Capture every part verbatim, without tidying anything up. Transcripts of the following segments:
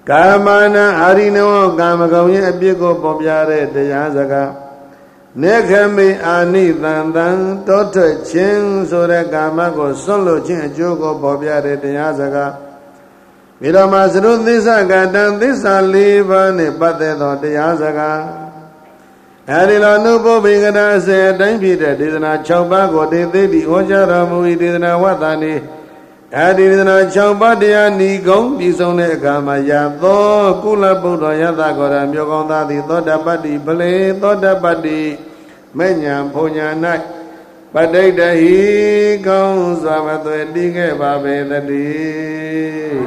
ကာမနာအာရိနောကာမဂုဏ်ရဲ့အပြစ်ကိုပေါ်ပြတဲ့တရားစကားနေခမိအာနိတန်တန်တောထွက်ခြင်းဆိုတဲ့ကာမကိုစွန့်လို့ခြင်းအကျိုးကိုပေါ်ပြတဲ့တရားစကားပြီးတော့မှသရုသစ္စာကတံသစ္စာလေးပါးနဲ့ပတ်သက်သောတရားစကားအဲဒီလိုနုပုဗ္ဗေကရာစေအတိုင်းဖြစ်တဲ့ဒေသနာ၆ပါးကိုတေသိတိဟောကြားတော်မူ၏ဒေသနာဝတ္တနိအဲဒီဒေသနာ၆ပါးတရားဏီကုံပြီးဆုံးတဲ့အခါမှာယသောကုလပုဒ္ဓယသကောရမြို့ကောင်းသားသည်သောတပတ္တိပလေသောတပတ္တိမေညာဘုံညာ၌ပဋိတဟိကောင်းစွာမသွေတည်ခဲ့ပါပေသတည်း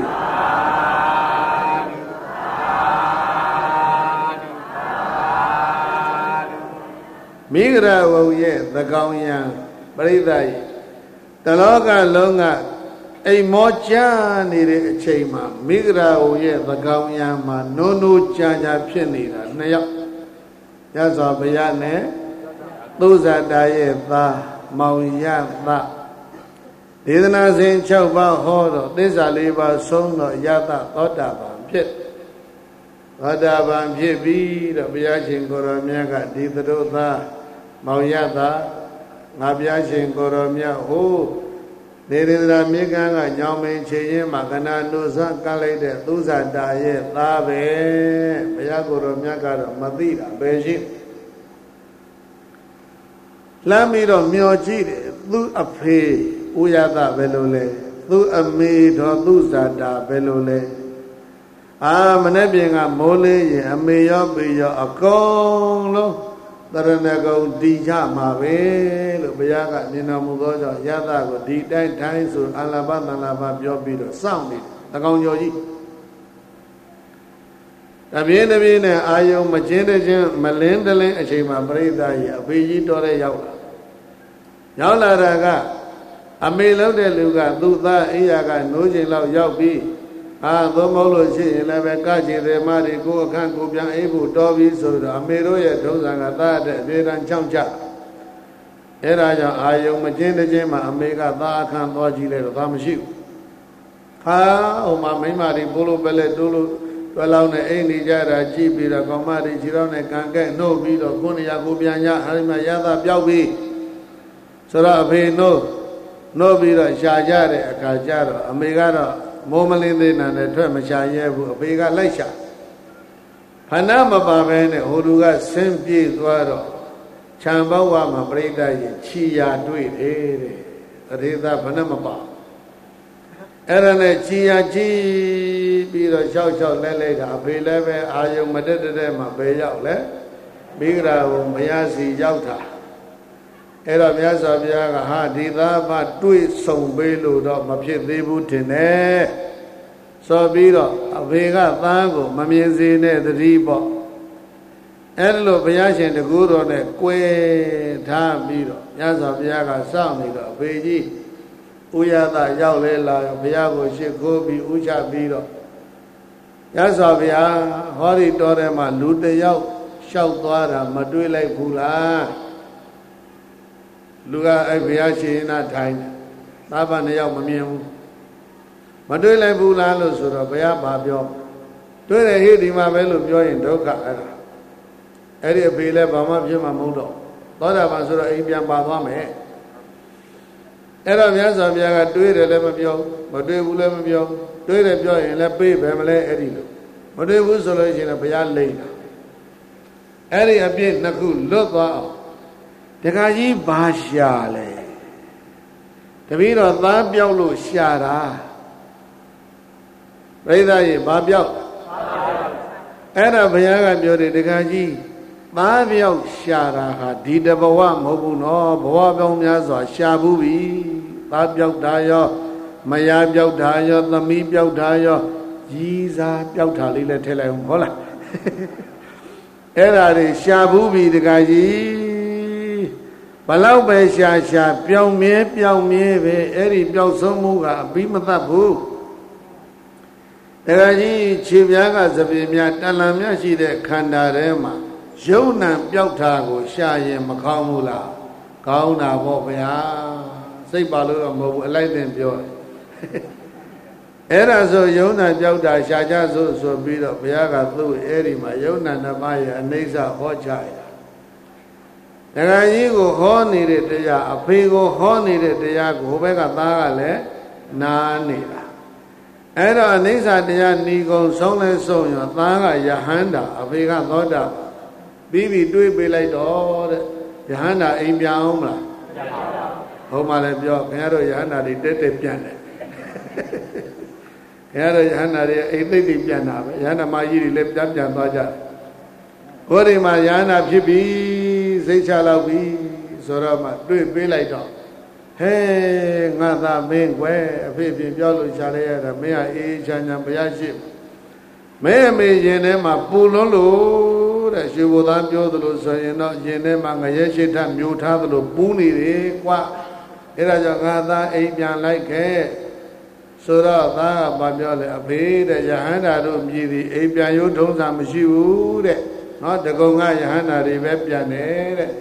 မိဂရဝုရဲ့သကောင်ယံပရိသတ်တလောကလုံးကအိမ်မောကြနေတဲ့အချိန်မှာမိဂရဝုရဲ့သကောင်ယံမှာနိုးနိုးကြာကြာဖြစ်နေတာနှစ်ယောက်ရသော်ဘုရားနဲ့သုဇာတာရဲ့သားမောင်ရသဒေသနာစဉ်၆ပါးဟောတော့သစ္စာ၄ပါးဆုံးတော့ယသသောတာပန်ဖြစ်သောတာပန်ဖြစ်ပြီးတော့ဘုရားရှင်ကိုရောမြတ်ကဒီသတို့သားမောင်ရသငါဘုရားရှင်ကိုရောမြတ်ဟိုဒေရန္ဒရာမြေကန်းကညောင်မင်းချေရင်မှာကနာနုဇကန့်လိုက်တဲ့သုဇာတာရဲ့သားပဲဘုရားကိုရောမြတ်ကတော့မသိတာပဲရှိလမ်းပြီးတော့မျောကြည့်တယ်သူ့အဖေဥယသဘယ်လိုလဲသူ့အမေတော်သူဇာတာဘယ်လိုလဲအာမနေ့ပြင်ကမိုးလေးရင်အမေရောပေရောအကုန်လုံးတရဏဂုံတီချမှာပဲလို့ဘုရားကမြင်တော်မူသောကြောင့်ယသကိုဒီတိုင်းတိုင်းဆိုအလဘသန္လာဘပြောပြီးတော့စောင့်နေတကောင်ကျော်ကြီးတပြင်းတပြင်းနဲ့အာယုံမချင်းတချင်းမလင်းတလင်းအချိန်မှာပြိဿကြီးအဖေကြီးတော်တဲ့ရောက်လာရောက်လာတာကအမေလောက်တဲ့လူကသူ့သားအိယာကနိုးချိန်လောက်ရောက်ပြီးအာသို့မဟုတ်လို့ရှိရင်လည်းပဲကချေတယ်မတွေကိုအခန့်ကိုပြန်အိပ်ဖို့တော်ပြီဆိုတော့အမေတို့ရဲ့ဒုစံကသားတဲ့အပြေတန်းချောင်းချအဲဒါကြောင့်အာယုံမချင်းတချင်းမှာအမေကသားအခန့်သွားကြည့်လိုက်တော့သားမရှိဘူးဟာဟိုမှာမိမတွေပိုးလို့ပဲလဲတိုးလို့တွဲလောင်းနဲ့အိမ်နေကြတာကြည့်ပြီးတော့ကောင်မတွေခြေထောက်နဲ့ကန်ကဲ့နှုတ်ပြီးတော့ခုနှစ်ရာကိုပြန်ရအဲဒီမှာရသပျောက်ပြီးဆိုတော့အဖေနှုတ်နှုတ်ပြီးတော့ရှာကြတဲ့အခါကျတော့အမေကတော့မိုးမလင်းသေးနဲ့ထွက်မရှာရဲဘူးအဖေကလိုက်ရှာဖဏမပါပဲနဲ့ဟိုလူကဆင်းပြေးသွားတော့ခြံပေါဝမှာပြိတ္တရဲ့ခြီယာတွေ့တယ်တဲ့သေသဖဏမပါအဲ့ဒါနဲ့ခြီယာကြည့်ပြီးတော့ရှောက်ရှောက်လဲလဲတာအဖေလည်းပဲအာယုံမတက်တဲ့မှာပဲရောက်လဲမိဂရာကိုမရစီရောက်တာအဲ့တော့မြတ်စွာဘုရားကဟာဒီသားမတွေ့ဆုံပေးလို့တော့မဖြစ်သေးဘူးထင်တယ်ဆိုပြီးတော့အဖေကသားကိုမမြင်စေနဲ့တတိပေါ့အဲ့လိုဘုရားရှင်တကူတော်နဲ့ကွယ်ထားပြီးတော့မြတ်စွာဘုရားကစောင့်နေတော့အဖေကြီးဥယသရောက်လဲလာဘုရားကိုရှစ်ခိုးပြီးဥချပြီးတော့မြတ်စွာဘုရားဟောဒီတော်ထဲမှာလူတယောက်လျှောက်သွားတာမတွေ့လိုက်ဘူးလားလူကအဲ့ဘုရားရှင်နာထိုင်သာဗနှစ်ယောက်မမြင်ဘူးမတွေ့လိုက်ဘူးလားလို့ဆိုတော့ဘုရားဘာပြောတွေ့တယ်ဟိဒီမှာပဲလို့ပြောရင်ဒုက္ခအဲ့ဒါအဲ့ဒီအဖေလည်းဘာမှဖြစ်မှာမဟုတ်တော့သောတာပန်ဆိုတော့အိမ်ပြန်ပါသွားမယ်အဲ့တော့မြတ်စွာဘုရားကတွေးတယ်လည်းမပြောမတွေးဘူးလည်းမပြောတွေးတယ်ပြောရင်လည်းပေးပဲမလဲအဲ့ဒီလိုမတွေးဘူးဆိုလို့ရှိရင်ဘုရားလိမ့်တာအဲ့ဒီအပြစ်နှစ်ခုလွတ်သွားအောင်တခါကြီးဘာရှာလဲတပည့်တော်သားပြောက်လို့ရှာတာပရိသတ်ကြီးဘာပြောက်အဲ့ဒါဘုရားကပြောတယ်တခါကြီးသားပြောက်ရှာတာဟာဒီတဘဝမဟုတ်ဘူးနော်ဘဝပေါင်းများစွာရှာဘူးပြီသားပြောက်တာရောမယားပြောက်တာရောသမီးပြောက်တာရောကြီးစားပြောက်တာလေးလည်းထည့်လိုက်အောင်ဟုတ်လားအဲ့ဒါတွေရှာဘူးပြီတခါကြီးဘလောက်ပဲရှာရှာပြောင်းမြဲပြောင်းမြဲပဲအဲ့ဒီပျောက်ဆုံးမှုကအပြီးမသတ်ဘူးတခါကြီးခြေပြားကသပြေများတန်လန်များရှိတဲ့ခန္ဓာထဲမှာယုံနံပျောက်တာကိုရှာရင်မကောင်းဘူးလားကောင်းတာပေါ့ဗျာစိတ်ပါလို့တော့မဟုတ်ဘူးအလိုက်တင်ပြောတယ်အဲ့ဒါဆိုယုံနာပြောက်တာရှားကြဆိုဆိုပြီးတော့ဘုရားကသူ့အဲ့ဒီမှာယုံနာနှစ်ပါးရဲ့အနိစ္စဟောချရဒကာကြီးကိုဟောနေတဲ့တရားအဖေကိုဟောနေတဲ့တရားကိုဟိုဘက်ကသားကလည်းနားနေတာအဲ့တော့အနိစ္စတရားဏီကုံဆုံးလဲဆုံးရောသားကယဟန္တာအဖေကသောတာပြီးပြီးတွေးပေးလိုက်တော့တဲ့ယဟန္တာအိမ်ပြန်အောင်မလားဟိုမှလည်းပြောခင်ဗျားတို့ယဟန္တာတွေတက်တက်ပြန်တယ်ခင်ဗျားတို့ယဟန္တာတွေအိမ်သိသိပြန်တာပဲယဟန္တာမကြီးတွေလည်းပြန်ပြန်သွားကြကိုယ်ဒီမှာယဟန္တာဖြစ်ပြီစိတ်ချလောက်ပြီဆိုတော့မှတွေ့ပေးလိုက်တော့ဟဲငါသာမင်းကွယ်အဖေပြင်ပြောလို့ရှားလိုက်ရတာမင်းကအေးချမ်းချမ်းဘုရားရှိမဲအမေရင်ထဲမှာပူလွန်းလို့တဲ့ရှင်ဘုရားပြောသလိုဆိုရင်တော့ရင်ထဲမှာငရဲရှိထမျိုးထားသလိုပူနေတယ်ကွာအဲ့ဒါကြောင့်ငါသာအိမ်ပြန်လိုက်ခဲ့ဆိုတော့သားကဘာပြောလဲအဖေတဲ့ယဟန္တာတို့မြည်သည်အိမ်ပြန်ရုံထုံးစာမရှိဘူးတဲ့နော်တကုံကယဟန္တာတွေပဲပြန်တယ်တဲ့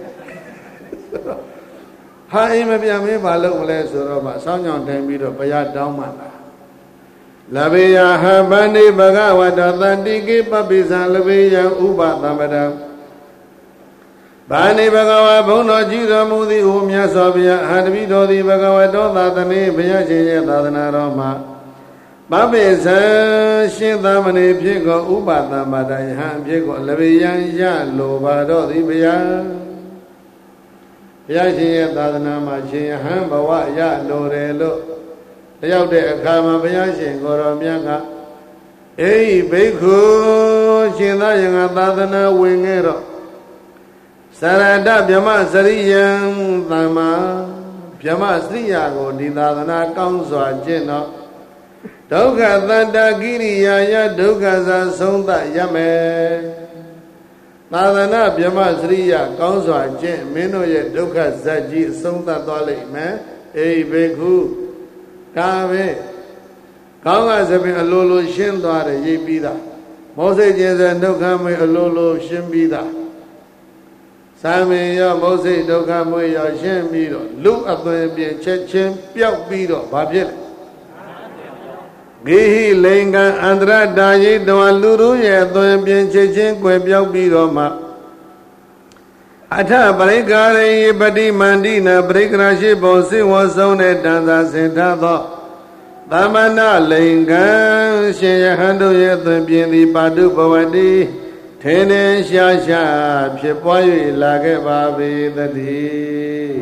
ဟာအိမ်မပြန်မင်းဘာလုပ်မလဲဆိုတော့မှစောင်းကြောင်တိုင်ပြီးတော့ဘုရားတောင်းမှလာလဘေယဟဗန္တိဘဂဝတောတန္တိကိပပိသံလဘေယဥပသမ္ပဒံဗန္တိဘဂဝါဘုန်းတော်ကြည်တော်မူသည်ဟုမြတ်စွာဘုရားအာတပိတော်သည်ဘဂဝတောသာသနေဘုရားရှင်ရဲ့သာသနာတော်မှာပပိသံရှင်သမဏေဖြစ်ကိုဥပသမ္ပဒံယဟန်ဖြစ်ကိုလဘေယံရလိုပါတော်သည်ဘုရားဘုရားရှင်ရဲ့သာသနာမှာရှင်ယဟန်ဘဝရလိုတယ်လို့တယောက်တဲ့အခါမှာဘုရားရှင်ကိုတော်မြတ်ကအေးဘိက္ခုရှင်သာယံသာသနာဝင်ခဲ့တော့သရတဗြဟ္မစရိယံသမ္မာဗြဟ္မစရိယာကိုဒီသာသနာကောင်းစွာကျင့်တော့ဒုက္ခသတ္တကိရိယာယဒုက္ခသာဆုံးသရမယ်သာသနာဗြဟ္မစရိယာကောင်းစွာကျင့်မင်းတို့ရဲ့ဒုက္ခဇတ်ကြီးအဆုံးသတ်သွားလိမ့်မယ်အေးဘိက္ခုဒါပဲကောင်းကစပင်အလိုလိုရှင်းသွားတယ်ရိပ်ပြီးသားမောစိတ်ကျင်စဒုက္ခမေအလိုလိုရှင်းပြီးသားသာမင်ရောမောစိတ်ဒုက္ခမွေရောရှင်းပြီးတော့လူအသွင်ပြင်ချက်ချင်းပျောက်ပြီးတော့ဘာဖြစ်လဲဂိဟိလိင်္ဂံအန္တရတာယိတဝလူတို့ရဲ့အသွင်ပြင်ချက်ချင်းကွယ်ပြောက်ပြီးတော့မှအထပရိကာရိပတိမန္တိနာပရိကရာရှိဘုံစိဝဆုံးတဲ့တန်သာစင်ထားသောသမဏလိင်္ဂံရှင်ယဟန်တို့ရဲ့အသွင်ပြင်သည်ပါတုဘဝတိထင်းထင်းရှားရှားဖြစ်ပွား၍လာခဲ့ပါပေသတည်း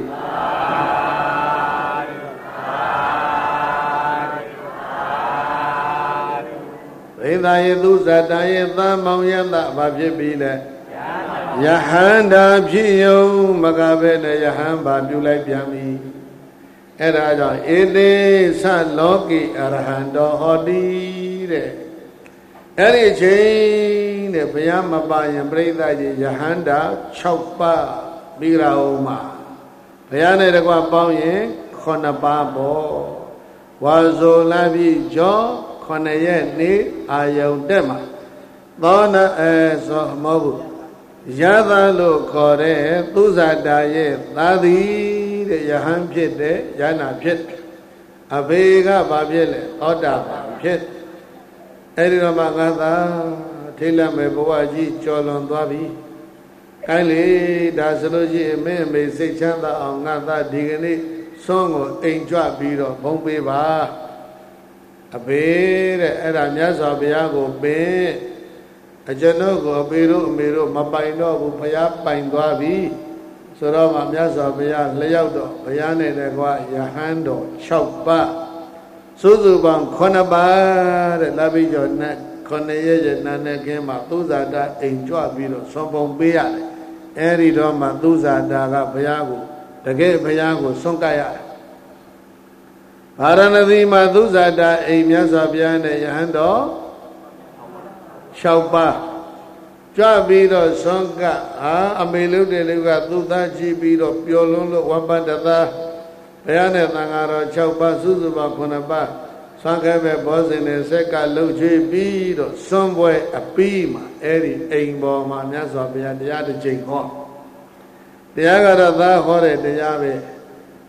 ဝိသယေသူဇတယေသမောင်ယတဘာဖြစ်ပြီလဲယဟန္တာဖြစ်ယုံမကပဲနဲ့ယဟန်ဘာပြုလိုက်ပြန်ပြီအဲ့ဒါကြောင့်ဧတေသလောကိအရဟံတောဟောတိတဲ့အဲ့ဒီချိန်တဲ့ဘုရားမပါရင်ပြိဿကြီးယဟန္တာ၆ပါးပြီးကြအောင်မှာဘုရားနဲ့တကွပေါင်းရင်ခုနှစ်ပါးပေါ့ဝါဆိုလာပြီးကျော်ခုနှစ်ရက်နေ့အာယုံတက်မှာသောနာအဲဆိုမဟုတ်ဘူးယသလို့ခေါ်တဲ့သုဇာတာရဲ့သာသည်တဲ့ယဟန်ဖြစ်တဲ့ယန္နာဖြစ်အဘေကဘာဖြစ်လဲသောတာပန်ဖြစ်အဲ့ဒီတော့မှငါသာထိတ်လန့်မဲ့ဘဝကြီးကျော်လွန်သွားပြီ။ကိုင်းလေဒါဆိုလို့ရှိရင်မင်းအမေစိတ်ချမ်းသာအောင်ငါသာဒီကနေ့စွန့်ကိုအိမ်ကြွပြီးတော့ဘုံပေးပါအဘေတဲ့အဲ့ဒါမြတ်စွာဘုရားကိုပင်အကျွန်ုပ်ကိုအဘေတို့အမေတို့မပိုင်တော့ဘူးဘုရားပိုင်သွားပြီဆိုတော့မှမြတ်စွာဘုရားလျှောက်တော့ဘုရားနဲ့တကွာယဟန်တော်၆ပါးစုစုပေါင်းခုနှစ်ပါးတဲ့လာပြီးကျော်နဲ့ခုနှစ်ရက်ရက်နာနဲ့ခင်းမှာသုဇာတာအိမ်ကြွပြီးတော့ဆွန်ပုံပေးရတယ်အဲဒီတော့မှသုဇာတာကဘုရားကိုတကယ်ဘုရားကိုဆွန့်ကပ်ရတယ်ဗာရဏသီမှာသုဇာတာအိမ်မြတ်စွာဘုရားနဲ့ယဟန်တော်၆ပါးကြွပြီးတော့ဆွန့်ကပ်ဟာအမေလုတဲ့လူကသူသားကြည့်ပြီးတော့ပျော်လွန်းလို့ဝပ္ပတ္တသာဘုရားနဲ့သံဃာတော်၆ပါးစုစုပေါင်းခုနှစ်ပါးဆွမ်းခဲပဲဘောဇင်နဲ့ဆက်ကလှုပ်ချွေးပြီးတော့စွန့်ပွဲအပြီးမှာအဲ့ဒီအိမ်ပေါ်မှာမြတ်စွာဘုရားတရားတစ်ချိန်ဟောတရားကတော့သာဟောတဲ့တရားပဲ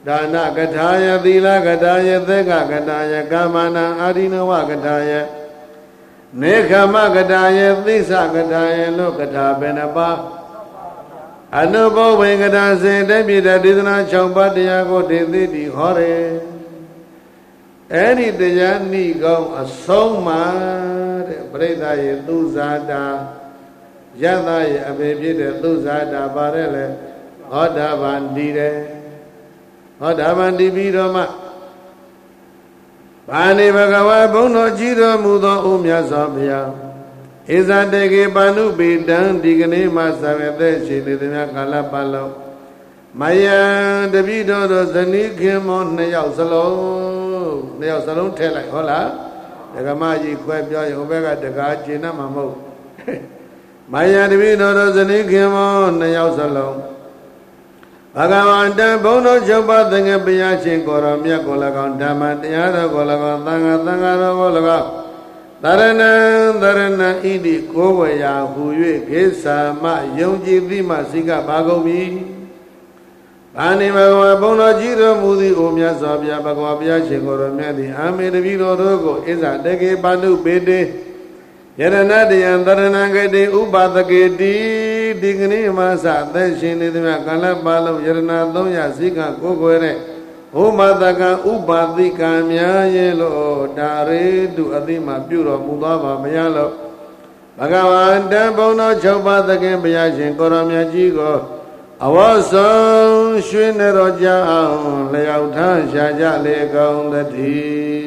Dana Kataya Dila Kataya Theka Kataya Kamana Adinawa Kataya Nekama Kataya Thisa Kataya Lokata Benapa Anubo Venkatase Debita Didana Chaupataya Koditi Hore Any Dayani go a soma Breda Yuzada Yada Abibida Luzada Barele Oda Bandide Oda Bandibidoma Bani Bagawa Bono Jiro Mudo Umya Zobia Izadege Banu Bidan Digani Masavete Chilidina Kalapalo Maya Davido Zani Kimon Neo Salon Neo Salon Tele Hola Dagamaji Kwebia Omega Dagajina Mamo Maya Davido Zani Kimon Neo Salon Bhagavanta Bono Chopa Thanga Piyachin Koramya Kolakan Dhamma Tiyara Kolakan Thanga Thanga Kolakan Dharana Dharana Idi Kovaya Huye Kesa Ma Yongji Dima Sika Bhagomi Bani Bhagava Bono Jiro Mudi Omya Sabya Bhagava Piyachin Koramya Di Ame Davido Rogo Isa Deke Banu Bede Yarana Diyan Dharana Gede Upadaketi Digni Masa Deshini Kalapalo Yarana Doya Sika Kokwere Umadaka Upadika Mya Yelo Dare Du Adima Puro Mudava Mayalo Bhagavanta Bono Chopadake Piyachin Koramya Jigo Awaso Shwinero Jao Layautan Shaja Legaun Dati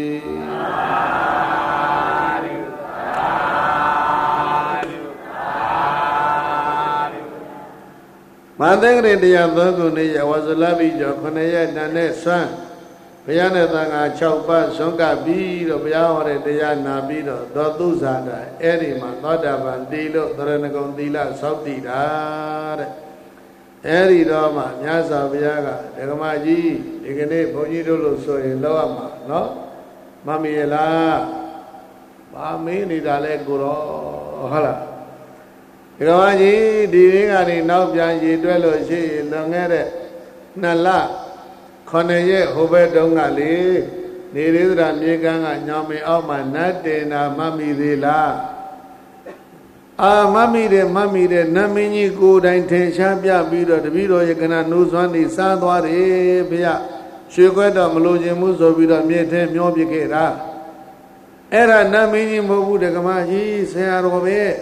Madangre Dia Doguni was a lavi Jokonaya Nane San Piana Tanga Chaupa Songa Bido Biaware Dia Nabido Dotuzada Erima Nodavan Dilo Doranagon Dila Saudi Dare Eri Roma Nyasa Viaga Degamaji Digane Bonito Soy Loama no Mamiela Mami Nidale Guro Hala Gavaji, Divingani, Nobjaji, Dwello, she, Longere, Nala, Koneye, Hobe Dongali, Nidra, Niganga, Nomi, Oma, Nadena, Mami de la Ah, Mami de Mami de Namini, good intention, Bia, Bido, the Bido, you cannot lose one, the Sandwari, Bia, Shugada, Maloji, Muso, Bido, Miete, Mobicera. Era Namini, Mobu de Gamaji, Searobe.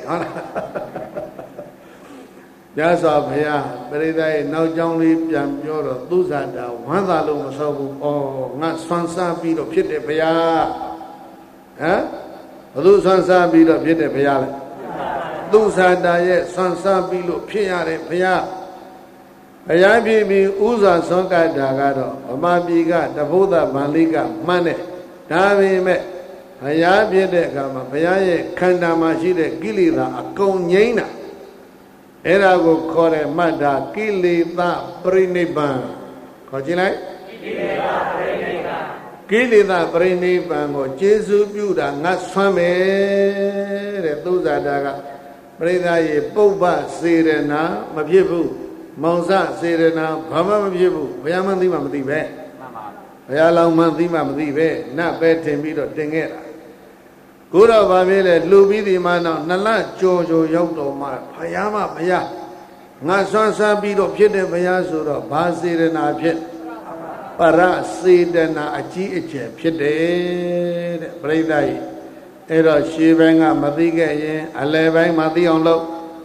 That's all here. Very day, no Johnny Piamjoro, Duzada, one thousand so, oh, not Swansa beat of Pit Paya. Eh? Lusansa beat of Pit Paya. Duzada, yes, Sansa beat of Pia Paya. Paya be Uza Songa Dagado, Amabiga, the Buddha Maliga, Mane, Davi me. Paya be the Gama, Paya, Kandamashide, Gilida, a Konyena. Era go kore mada kilita priniban. Kojilai? Kilita priniban. Kilita priniban go Jesu Buddha ngaswame de tuzadaga. Prida ye Boba Sirena, Mabibu, Mausa Sirena, Bama Mabibu, Bayamandi Mamadibe. Bayalang Mandima Madibe, not bed Timido Dingera. Gura Babele, Lubi di Mana, Nala Jojo Yodo Ma, Payama Paya, Nasansa Bido Pite Payasuro, Basirena Pit, Para Sidena Achi Eche, Pite, Bradai, Era Shivanga Madiga, Alevang Madion Lo,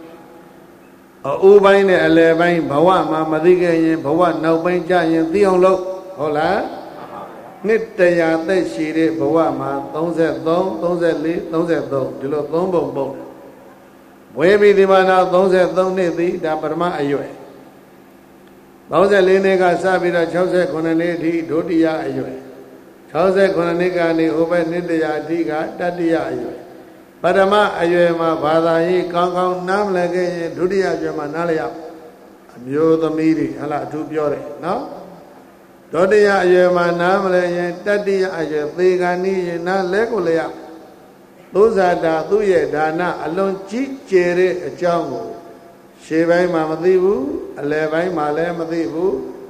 Ubain Alevang, Bawa Madiga, Bawa, no Bain Giant, Dion Lo, Hola. Nitaya Te Shiri Bawama, Tonze Don, Tonze Li, Tonze Don, Dilo Don Bombo. Webi Dimana, Tonze Don Nidi, Daparma Ayue. Tonze Linega Sabida, Jose Konaneti, Dodia Ayue. Jose Konanika, Ni Ube Nidia Diga, Dadia Ayue. Padama Ayue, Ma Bada, Kong Nam Lege, Dudia Jamanalia. Amio the Miri, Hala, two Biore, no? Dodia Ayema Namle, Tadia Aye, Vigani, Na Legolea. Those are the Duye Dana, alone cheat cherry, a jungle. Shevai Mamadibu, Alevai Male Madibu,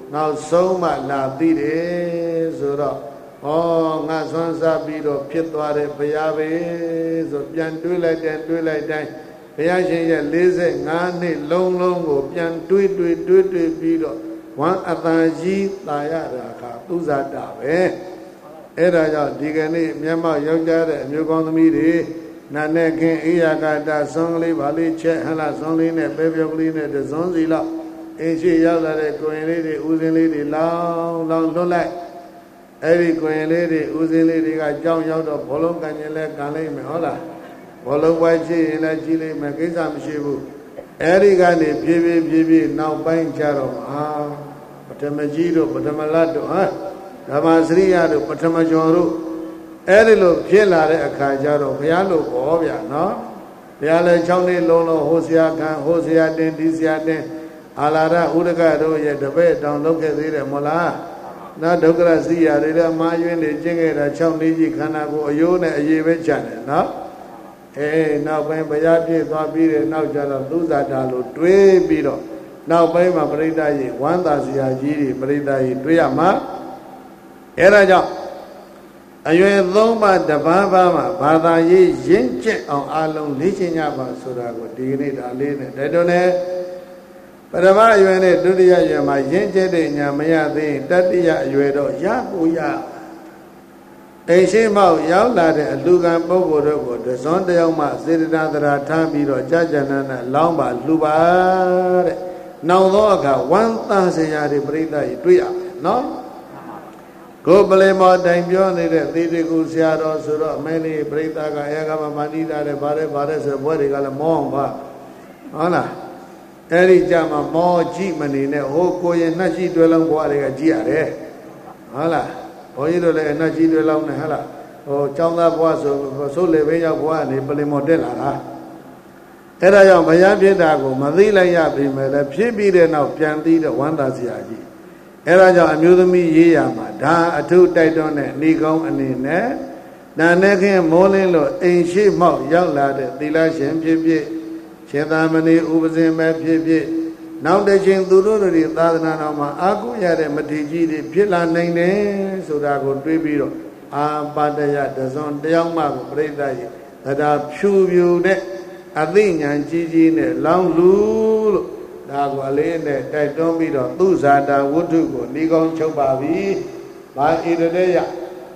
နောက်ဆုံးမှလာသိတယ်ဆိုတော့ဩငါဆွမ်းစားပြီးတော့ဖြစ်သွားတဲ့ဘုရားပဲဆိုပြန်တွေးလိုက်တယ်တွေးလိုက်တိုင်းဘုရားရှင်ရဲ့လေးဆယ်ငါးနှစ်လုံးလုံးကိုပြန်တွေးတွေးတွေးတွေးပြီးတော့ဝမ်းအတန်ကြီးတာရတာကသူဇာတာပဲအဲ့ဒါကြောင့်ဒီကနေ့မျက်မှောက်ရောက်ကြတဲ့အမျိုးကောင်းသမီးတွေနာနဲ့ခင်အိယာကတာဆွမ်းကလေးပါလေးချက်ဟလားဆွမ်းလေးနဲ့ပဲပြောက်ကလေးနဲ့တစွန်းစီလောက်အင်းရှိရောက်လာတဲ့ကိုရင်လေးတွေဦးစင်းလေးတွေလောင်းလောင်းလွတ်လိုက်အဲ့ဒီကိုရင်လေးတွေဦးစင်းလေးတွေကကြောင်းရောက်တော့ဘောလုံးကန်ရင်လဲကန်လိုက်မယ်ဟုတ်လားဘောလုံးဝိုင်းချရင်လည်းကြီးလိုက်မယ်ကိစ္စမရှိဘူးအဲ့ဒီကနေဖြည်းဖြည်းဖြည်းဖြည်းနောက်ပိုင်းကျတော့အာပထမကြီးတို့ပထမလတ်တို့ဟာဓမ္မစရိယတို့ပထမကျော်တို့အဲ့ဒီလိုဖြစ်လာတဲ့အခါကျတော့ဘုရားလိုခေါ်ဗျာနော်ဘုရားလည်း၆နှစ်လုံးလုံးဟိုဆရာခံဟိုဆရာတင်ဒီဆရာတင်အာလာရဥဒကတို့ရဲ့တပည့်တောင်လုပ်ခဲ့သေးတယ်မဟုတ်လားနောက်ဒုက္ခရစီရတွေလည်းမာယွင်းနေကျင့်ခဲ့တာ၆နှစ်ကြီးခန္ဓာကိုယ်အယိုးနဲ့အရေးပဲချတယ်နော်အေးနောက်ပိုင်းဘုရားပြည့်သွားပြီးတဲ့နောက်ကျတော့သုဇာတာလို့တွေးပြီးတော့နောက်ပိုင်းမှာပရိသတ်ကြီးဝမ်းသာစရာကြီးတွေပရိသတ်ကြီးတွေးရမှာအဲဒါကြောင့်အရွယ်သုံးပါးတပါးပါးမှာဘာသာရေးရင့်ကျက်အောင်အလုံးလေ့ကျင့်ကြပါဆိုတာကိုဒီကနေ့ဒါလေးနဲ့တိုက်တွန်းတယ်ပထမအရွယ်နဲ့ဒုတိယအရွယ်မှာရင့်ကျက်တဲ့ညာမရသေးရင်တတိယအရွယ်တော့ရကိုရအိရှိမောက်ရောက်လာတဲ့အလူကံပုဂ္ဂိုလ်တို့ကိုတစွန်းတယောက်မှစေတနာတရားထားပြီးတော့ကြာကြာနာနာလောင်းပါလှူပါတဲ့နောင်သောအခါဝမ်းသာစရာတွေပြိဿကြီးတွေ့ရနော်ကိုပလေမောတိုင်ပြောနေတဲ့သေတကူဆရာတော်ဆိုတော့အမဲလေးပြိဿကအေကမမဏိတာတဲ့ဗါတဲ့ဗါတဲ့ဆိုဘွဲတွေကလည်းမောအောင်ပါဟုတ်လားအဲ့ဒီကြမှာမောကြည့်မနေနဲ့ဟိုကိုရင်နှက်ရှိတွဲလုံးဘွားတွေကကြည့်ရတယ်ဟုတ်လားဘုန်းကြီးတို့လည်းနှက်ရှိတွဲလုံးနဲ့ဟုတ်လားဟိုចောင်းသားဘွားဆိုဆိုလေဘင်းရောက်ဘွားကနေပလေမောတက်လာတာအဲ့ဒါကြောင့်ဘုရားဖြစ်တာကိုမသိလိုက်ရပြီမဲ့လည်းဖြစ်ပြီးတဲ့နောက်ပြန်သိတဲ့ဝမ်းသာစရာကြီးအဲ့ဒါကြောင့်အမျိုးသမီးရေးရမှာဒါအထုတိုက်တွန်းတဲ့ဏီကောင်းအနေနဲ့နာနဲ့ခင်မိုးလင်းလို့အိမ်ရှိမောက်ရောက်လာတဲ့သီလရှင်ဖြစ်ဖြစ်ရှင်သာမဏေဥပဇင်ပဲဖြစ်ဖြစ်နောက်တစ်ချိန်သူတို့တွေသာသနာတော်မှာအာကုရတဲ့မထေကြီးတွေဖြစ်လာနိုင်တယ်ဆိုတာကိုတွေးပြီးတော့အာပါတယတဇွန်တယောက်မှကိုပြိဿရဲ့တရားဖြူဖြူနဲ့အသိဉာဏ်ကြီးကြီးနဲ့လောင်းလူလို့ဒါကိုအလေးနဲ့တိုက်တွန်းပြီးတော့သူဇာတာဝတ္ထုကိုဤကောင်းချုပ်ပါပြီ။ဘာဣရတဲ့ရ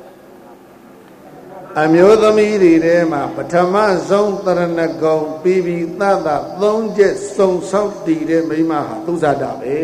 အမျိုးသမီးတွေထဲမှာပထမဆုံးတရဏဂုံပြီးပြီးသတ်တာသုံးချက်စုံဆောက်တည်တဲ့မိမဟာသူဇာတာပဲ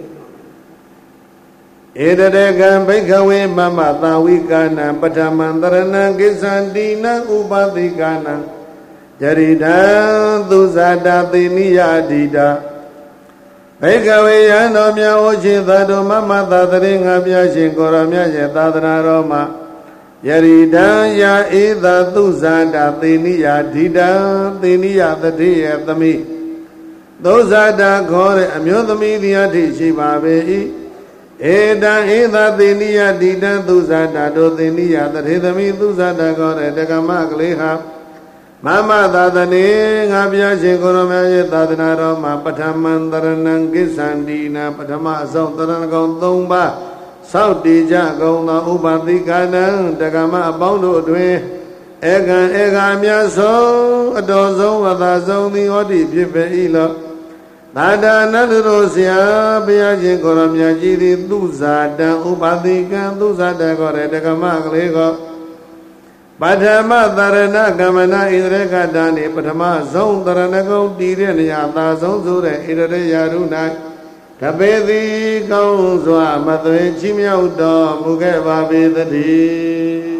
။ဧတရေကံဘိခဝေမမသာဝိကာနံပထမံတရဏံကိစ္ဆန္တိနံဥပတိကာနံယရိဒံသူဇာတာသေနိယအတိတာဘိကဝေယံတော်မြတ်ဟောခြင်းသာတော်မမသာတရင်ငါပြရှင်ကိုရောမြတ်ရဲ့သာသနာတော်မှာယရိဒံယာဧသာသူဇာတာသေနိယအတိတာသေနိယတတိယသမိသုဇာတာခေါ်တဲ့အမျိုးသမီးတရားထိရှိပါပေ၏ဧတံဧသာသေနိယအတိတံသူဇာတာတို့သေနိယတတိသမိသုဇာတာခေါ်တဲ့တက္ကမကလေးဟာမမသာသနေငါပြရှင်ကိုရမရဲ့သာသနာတော်မှာပထမံတရဏံကိစ္ဆန္တိနာပထမအဆုံးတရဏဂုံ၃ပါးစောက်တည်ကြကုန်သောဥပတိကာနံတက္ကမအပေါင်းတို့တွင်ဧကံဧကာမြတ်ဆုံးအတော်ဆုံးဝသာဆုံးသည်ဟောတိဖြစ်ပေ၏လောသာဒနတ္တောဆရာဘုရားရှင်ကိုရမကြီးသည်သူဇာတံဥပတိကံသူဇာတခေါ်တဲ့တက္ကမကလေးကိုပထမသရဏကမ္မနာဣရကတာနေပထမဆုံးသရဏဂုံတည်တဲ့နေရာသာဆုံးဆိုတဲ့ဣရရေယာရု၌တပေသည်ကောင်းစွာမသွေချီးမြှောက်တော်မူခဲ့ပါပေသတည်း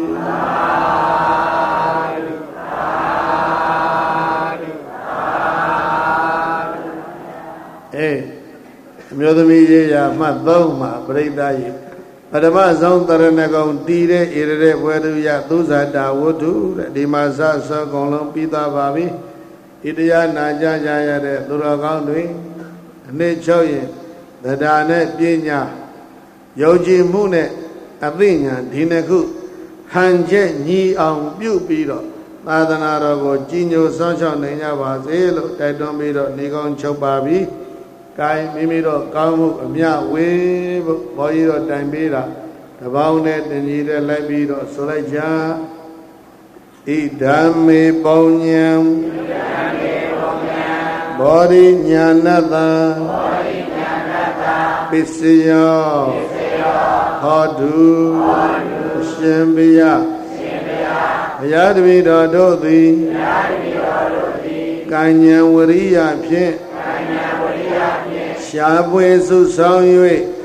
အေးအမျိုးသမီးရေးရာမှတ်သုံးမှာပြိဿယေပထမဆုံးတရဏဂုံတည်တဲ့ဣရရေဘွယ်သူရသုဇာတာဝတ္ထုတဲ့ဒီမှာစစောကုန်လုံးပြီးသားပါပြီဣတရားနာကြကြရတဲ့သူတော်ကောင်းတွေအနည်းချုပ်ရင်တရားနဲ့ပညာယုံကြည်မှုနဲ့အသိဉာဏ်ဒီနှစ်ခုဟန်ချက်ညီအောင်ပြုပြီးတော့သာသနာတော်ကိုကြီးညိုစောင့်ရှောက်နိုင်ကြပါစေလို့တိုက်တွန်းပြီးတော့နေကောင်းချုပ်ပါပြီကိုင်းမိမိတို့ကောင်းမှုအမြဝေးဖို့ဘောကြီးတို့တိုင်ပေးတာတပေါင်းနဲ့တင်ကြီးတဲ့လိုက်ပြီးတော့ဆိုလိုက်ကြဣဓမ္မေပုံညံဘောရိညာဏတံပစ္စယောဟောတုရှင်ဘုရားဘုရားတပည့်တော်တို့သည်ကံဉဏ်ဝရိယဖြင့်ရှားပွေစုဆောင်၍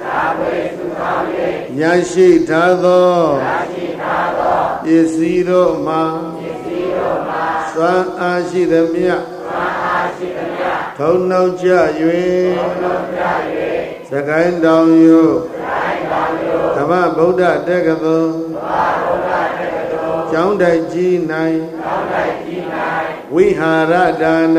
ရရှိထားသောပစ္စည်းတို့မှာစွမ်းအားရှိသမျှထုံနှောက်ကြ၍စကိုင်းတောင်ယုဓမ္မဗုဒ္ဓတက္ကသိုလ်ကျောင်းတိုက်ကြီး၌ဝိဟာရဒါန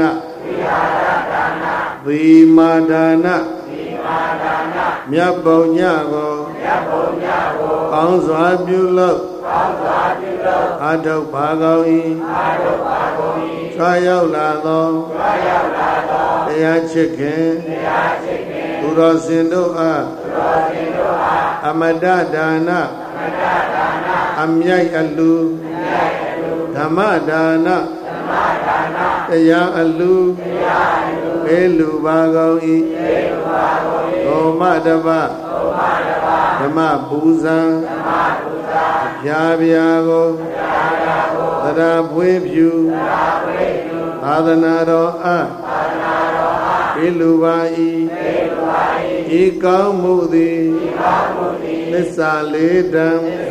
သီမာဒါနမြတ်ပုံညကိုကောင်းစွာပြုလုပ်အာထုပ်ပါကောင်း၏ဆွာရောက်လာသောတရားချစ်ခင်သူတော်စင်တို့အားအမတဒါနအမြိုက်အလူဓမ္မဒါနတရားအလူဘေးလူပါကောင်း၏ဘုံမတပဓမ္မပူဇံဖြာပြာကိုသရပွေးဖြူသာသနာတော်အားဘေးလူပါ၏ဤကောင်းမှုသည်သစ္စာလေးတံ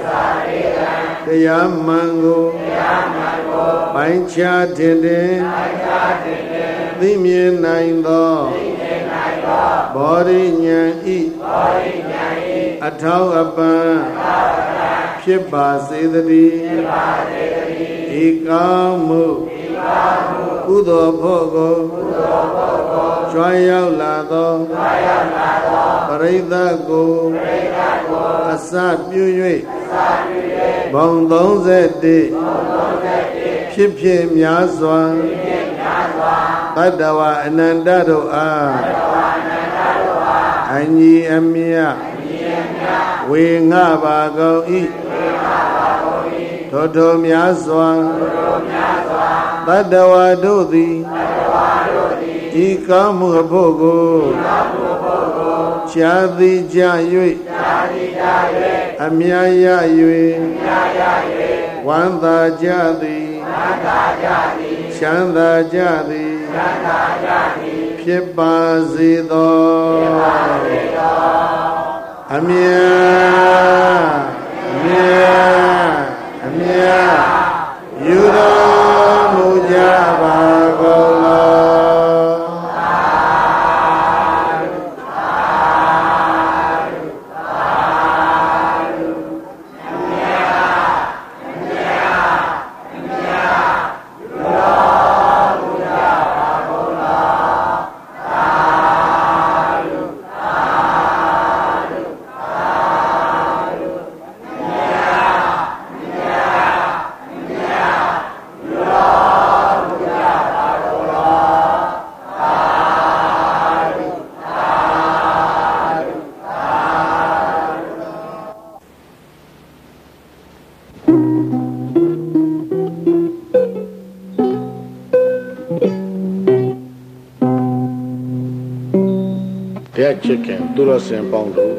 တရားမှန်ကိုပိုင်းခြားတင်တင်သိမြင်နိုင်သောဘောရိညာဤအထောက်အပံ့ဖြစ်ပါစေတည်းဤကောင်းမှုကုသိုလ်ဖို့ကိုကြွားရောက်လာသောပရိသတ်ကိုအစပြု၍ဘုံသုံးဆယ်တစ်ဖြစ်ဖြစ်များစွာတတ္တဝအနန္တတို့အားအညီအမြတ်ဝေငှပါကုန်၏ထိုထိုများစွာတတ္တဝတို့သည်ဤကောင်းမှုအဖို့ကိုချာသိကြ၍အမြတ်ရ၍ဝမ်းသာကြသည်ချမ်းသာကြသည်ဖြစ်ပါစေသောအမြတ်အမြတ်အမြတ်ယူတော်မူကြပါကုန်လောချစ်ခင်သူတော်စင်ပေါင်းတို့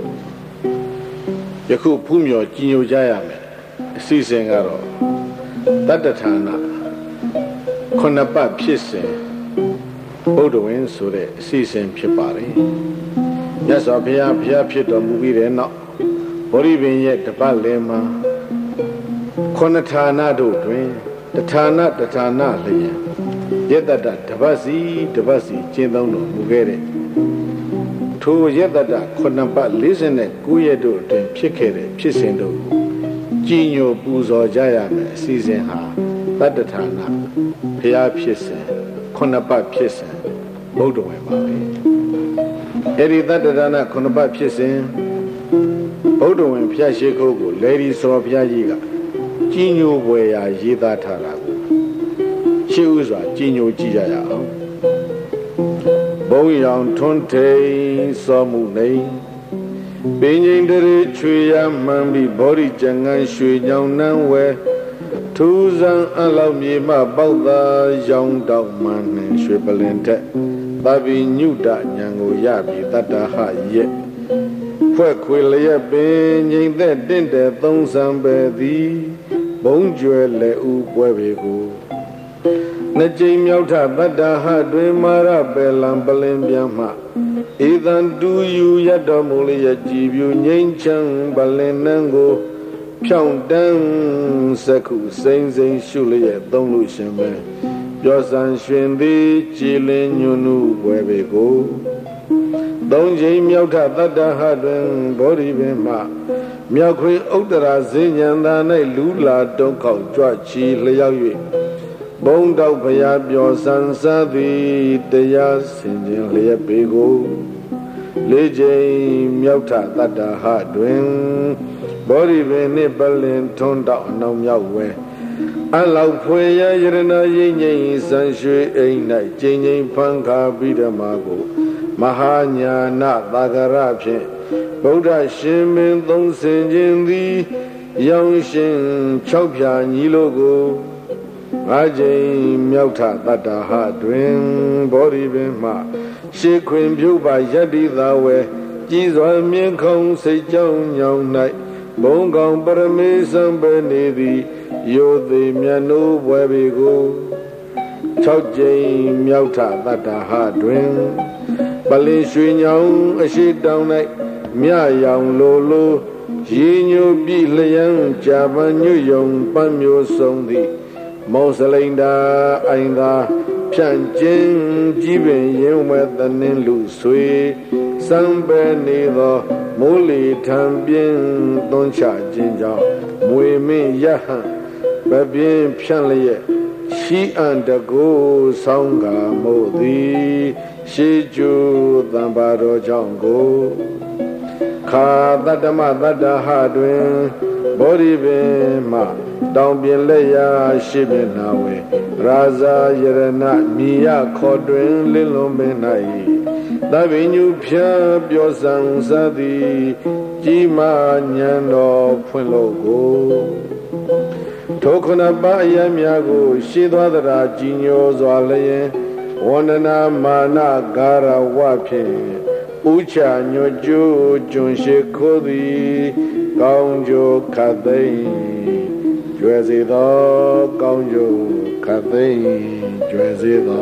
ယခုဖူးမြော်ကြည်ညိုကြရမယ်အစီအစဉ်ကတော့တတ္တဌာနခုနှစ်ပတ်ဖြစ်စဉ်ဘုဒ္ဓဝင်ဆိုတဲ့အစီအစဉ်ဖြစ်ပါတယ်မြတ်စွာဘုရားဘုရားဖြစ်တော်မူပြီးတဲ့နောက်ဗောဓိပင်ရဲ့တပတ်လည်မှာခုနှစ်ဌာနတို့တွင်တဌာနတဌာနလျင်ယတ္တတတပတ်စီတပတ်စီကျင့်သုံးတော်မူခဲ့တဲ့ထိုယတ္တတခုနှစ်ပတ်လေးสิบကိုးရက်တို့အတွင်းဖြစ်ခဲ့တဲ့ဖြစ်စဉ်တို့ကိုကြည်ညိုပူဇော်ကြရမယ်အစီအစဉ်ဟာတတ္တဌာနဘုရားဖြစ်စဉ်ခုနှစ်ပတ်ဖြစ်စဉ်ဘုဒ္ဓဝင်ပါပဲအဲ့ဒီတတ္တဌာနခုနှစ်ပတ်ဖြစ်စဉ်ဘုဒ္ဓဝင်ဘုရားရှိခိုးကိုလေဒီစောဘုရားကြီးကကြည်ညိုပွေရာရေးသားထားတာကိုရှေးဥစွာကြည်ညိုကြည့်ကြရအောင်ဘ bông yang thôn thầy so mù này bên nhìn đời chui ya mang bị bỏ đi chẳng ngăn suy nhau năng về thu rằng ăn lâu mì mà bao ta dòng đau mà nên suy bờ lên thế ta bị nhu đã nhà ngồi ya bị ta đã hạ ye phải quay lại bên nhìn thế đến để tông sang bề đi bông chuối lệ u quay về cô nè chỉ miêu thà ta đã hạ đuôi mà ra bề làm bờ lên biếng mà idan du yu ya do mu le ya ji byu nyin chang ba len nan go phyaung dan sak khu sain sain shu le ya tong lu shin ba pyo san shwin thi ji lin nyu nu bwe be ko tong chain miao tha tatta ha twin bodhi bin ma miao khwin uttara zin nyan tha nai lu la tong khao jwa chi lyaw yue bông đau phaya pyo san sa thi taya sin chin lya be ko lê chain miao tha tatta ha twin bodhi bin ni ba lin thon taw naw miao we an lao phwe ya yarana yin yin san shwe ain nai chain chain phan kha pi dhamma ko maha nyana thagara phyin Buddha shin min thong sin chin thi yaung shin chau phya nyi lo ko ngã chain miao tha tatta ha twin bodhi bin ma shi khwin phyu ba yat ti tha we ji zwa myin khong sai chaung nyaung nai bông kong parame sang pe ni thi yo thi myan nu bwe bi ko chau chain miao tha tatta ha twin ba lin shwe nyaung a shi taung nai mya yaung lo lo yi nyu pi lyan cha ban nyu yong pan myo song thi mong salain da ain da phyan chin ji bin yin we ta nin lu sui sang pe ni tho mo li tham bien ton cha jin jiao mwe min ya han ba bien phyan lye shi an da go saung ga mo thi shi ju than ba ro chaung ko kha tattama tatta ha twin bodhi bin ma taung pin let ya shi bin na we raza yarana mi ya kho twin lin lon bin nai ta bin nyu phya pyo san sa thi ji ma nyan do phwin lo ko tho khuna pa ayan mya ko shi thwa tara ji nyo zwa lyen wandana mana gara wa phyin ucha nyo ju jun shi ko thi kaung jo khat thai jwe se tho kaung jo khat thai jwe se tho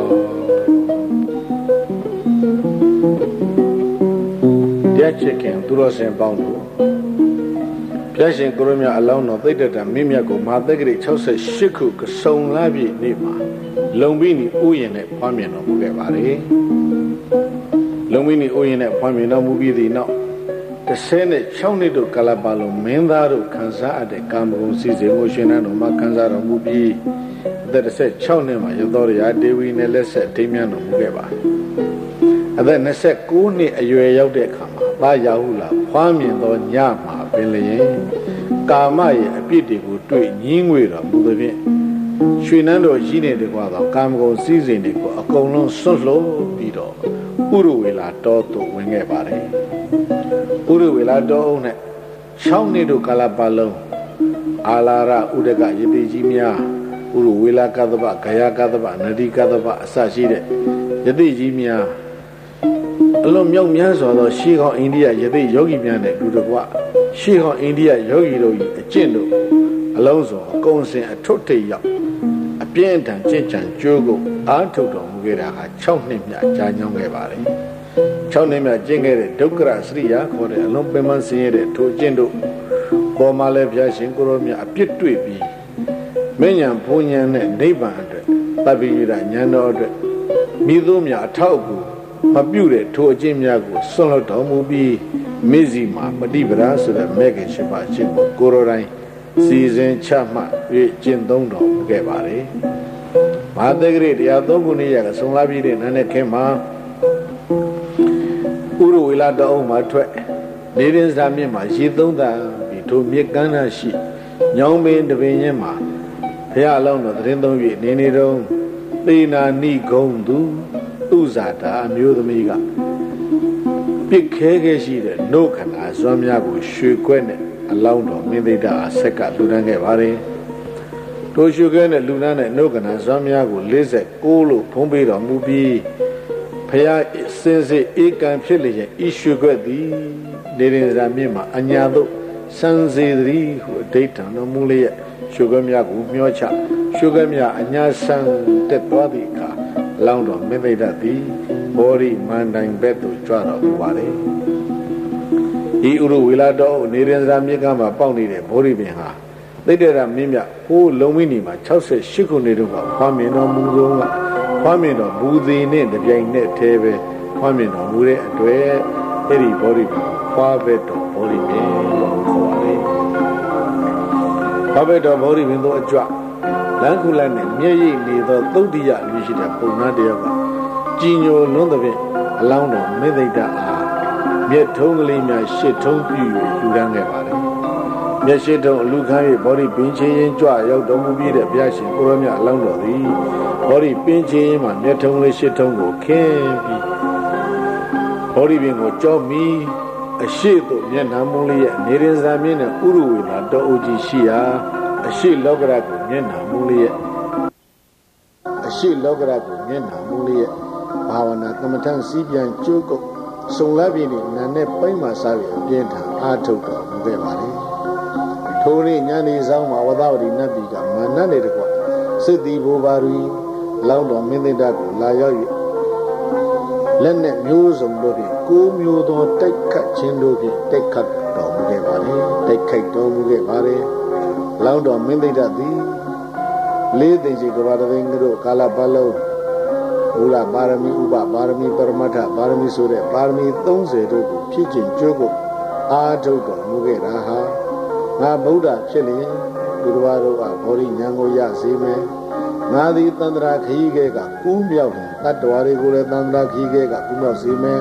Tia chit khin tu lo sin paung tu Phya shin ko ro mya alaung no thait tatta min myat ko maha thakkarit sixty-eight khu kasaung la pi ni ma long pi ni u yin ne phwa myin tormu ke pa le long pi ni u yin ne phwa myin tormu pi thi naw thirty-sixနှစ်တို့ကာလပတ်လုံးမင်းသားတို့ခံစားအပ်တဲ့ကာမဂုဏ်စီစဉ်ကိုရှင်နန်းတော်မှာခံစားတော်မူပြီးအသက်thirty-sixနှစ်မှာရသောရဒေဝီနဲ့လက်ဆက်ထိမ်းမြန်းတော်မူခဲ့ပါတယ်အသက်twenty-nineနှစ်အရွယ်ရောက်တဲ့အခါမှာသာယာဟုလာဖွားမြင်သောညမှာပင်လျင်ကာမရဲ့အပြစ်တွေကိုတွေ့ညင်းငွေတော်မူသည်ဖြင့်ရွှေနန်းတော်ကြီးနေတဲ့ကွာသောကာမဂုဏ်စီစဉ်တွေကိုအကုန်လုံးဆွတ်လို့ပြီးတော့ဥရဝေလာတောသို့ဝင်ခဲ့ပါတယ်ဥရဝေလာတောအုပ်နဲ့sixနှစ်တို့ကာလပတ်လုံးအာလာရဥဒကယတိကြီးများဥရဝေလာကသဗ္ဗဂယာကသဗ္ဗနဒီကသဗ္ဗအစရှိတဲ့ယတိကြီးများအလုံးမြောက်များစွာသောရှေးဟောင်းအိန္ဒိယယတိယောဂီများနဲ့တူတကွရှေးဟောင်းအိန္ဒိယယောဂီတို့၏အကျင့်တို့အလုံးစုံအကုန်စင်အထွတ်ထိပ်ရောက်အပြင်းထန်ကြင်ကြံကြိုးကိုအားထုတ်တော်မူခဲ့တာဟာsixနှစ်မြတ်ကြာညောင်းခဲ့ပါတယ်sixနှစ်မြတ်ကျင့်ခဲ့တဲ့ဒုက္ခရစရိယာခေါ်တဲ့အလုံးပင်ပန်းဆင်းရဲတဲ့ထိုအကျင့်တို့ပေါ်မှာလည်းဘုရားရှင်ကိုရောမြတ်အပြစ်တွေ့ပြီးမဉ္ဇဉ်ဘုံဉဏ်နဲ့နိဗ္ဗာန်အတွက်တပ္ပိယဉာဏ်တော်အတွက်မိသူများအထောက်အကူမပြုတဲ့ထိုအကျင့်များကိုဆွန့်လွတ်တော်မူပြီးမေဇီမှာပฏิပဒါဆိုတဲ့မဲခင်ရှိပါခြင်းကိုကိုရောတိုင်းစီစဉ်ချမှတ်၍ကျင့်သုံးတော်မူခဲ့ပါတယ်မဟာသက္ကရိတရားသုံးခုနှစ်ရကဆုံလာပြီးတဲ့နာနဲ့ခင်မှာဥရဝေလာတောအုပ်မှာထွက်နေရင်စာမြင့်မှာရေသုံးတန်ပြီးထိုမြစ်ကမ်းနာရှိညောင်းပင်တပင်ချင်းမှာဘုရားအလောင်းတော်သတင်းသုံး၍နေနေတော့သေနာနိဂုံသူဥဇာတာအမျိုးသမီးကပြစ်ခဲခဲရှိတဲ့နှုတ်ခန္ဓာဇွမ်းများကိုရွှေခွက်နဲ့အလောင်းတော်မင်းသိတာအဆက်ကလူတန်းခဲ့ပါတယ်တို့ရွှေခွက်နဲ့လူတန်းတဲ့နှုတ်ခန္ဓာဇွမ်းများကို၄၉လို့ဖုံးပေးတော်မူပြီးဖရာစင်စစ်ဧကံဖြစ်လျက်ဤရွှေခွက်သည်နေရင်စာမြင့်မှာအညာတို့စံစေတည်းဟုအဋ္ဌံတော်မူလျက်ရွှေခွက်များကိုမျောချရွှေခွက်များအညာဆံတက်သွားသည့်အခါလောင်းတော်မင်းသိတာသည်ဘောရိမန္တိုင်ဘက်သို့ကြွတော်မူပါတယ်ဤဥရဝေလာတော်နေရင်စာမြင့်ကမှာပေါက်နေတဲ့ဘောရိပင်ဟာသိတ္တရမင်းမြဟိုးလုံဝိနီမှာ၆၈ခုနှစ်တုန်းကဖွားမြင်တော်မူသောကဖွားမြင်တော်မူသည်နှင့်တပြိုင်နက်တည်းပဲဖွားမြင်တော်မူတဲ့အတွက်အဲ့ဒီဘောရိပင်ဖွားဘက်တော်ဘောရိပင်လို့ခေါ်ပါတယ်ဖွားဘက်တော်ဘောရိပင်တို့အကြွလမ်းခုလတ်နဲ့မျက်ရည်နေသောသုတ်တိယလူရှိတဲ့ပုံနာတရားကကြည်ညိုလွန်းသဖြင့်အလောင်းတော်မေသိတာအားမျက်ထုံးကလေးများရှစ်ထုံးပြည့်၍လူတန်းခဲ့ပါတယ်မျက်ရှိထုံးအလူခန်း၍ဘောရိပင်ချင်းရင်ကြွရောက်တော်မူပြီးတဲ့ဘုရားရှင်ကိုရောမြတ်အလောင်းတော်သည်ဘောရိပင်ချင်းရင်မှာမျက်ထုံးလေးရှစ်ထုံးကိုခင်းပြီးဘောရိပင်ကိုကြောမိအရှိတို့မျက်နှာမုံးလေးရဲ့နေရင်စာမြင့်နဲ့ဥရဝေလာတော်အိုကြီးရှိရာအရှိလောကရကိုမျက်နှာမုံးလေးရဲ့အရှိလောကရကိုမျက်နှာမုံးလေးရဲ့ဘာဝနာကမ္မထံစီးပြန်ကျိုးကုတ်စုံလပ်ပြီးနေနာနဲ့ပိုက်မှစားပြီးအပြင်းထန်အားထုတ်တော်မူခဲ့ပါလေထိုနေ့ညနေဆောင်မှာဝဒဝတိနတ်ပြည်ကမာနနဲ့တကွစစ်တီဘိုဘာရီလောင်းတော်မင်းသိတာကိုလာရောက်၍လက်နဲ့မျိုးစုံတို့ဖြင့်ကိုးမျိုးသောတိုက်ခတ်ခြင်းတို့ဖြင့်တိုက်ခတ်တော်မူခဲ့ပါလေတိုက်ခိုက်တော်မူခဲ့ပါလေလောင်းတော်မင်းသိတာသည်လေးသိစီကဘာတသိန်းတို့ကာလပတ်လုံးဘုရားပါရမီဥပပါရမီပရမတ္ထပါရမီဆိုတဲ့ပါရမီ၃၀တို့ကိုဖြည့်ကျင့်ကြိုးကိုအားထုတ်တော်မူခဲ့တာဟာငါဗုဒ္ဓဖြစ်လျင်သူတော်ဘာတို့ကဘောရိဉာဏ်ကိုရစေမယ်ငါသည်တန္တရာခရီးခဲကကူးမြောက်တယ်တတ္တဝါတွေကိုလည်းတန္တရာခရီးခဲကကူးမြောက်စေမယ်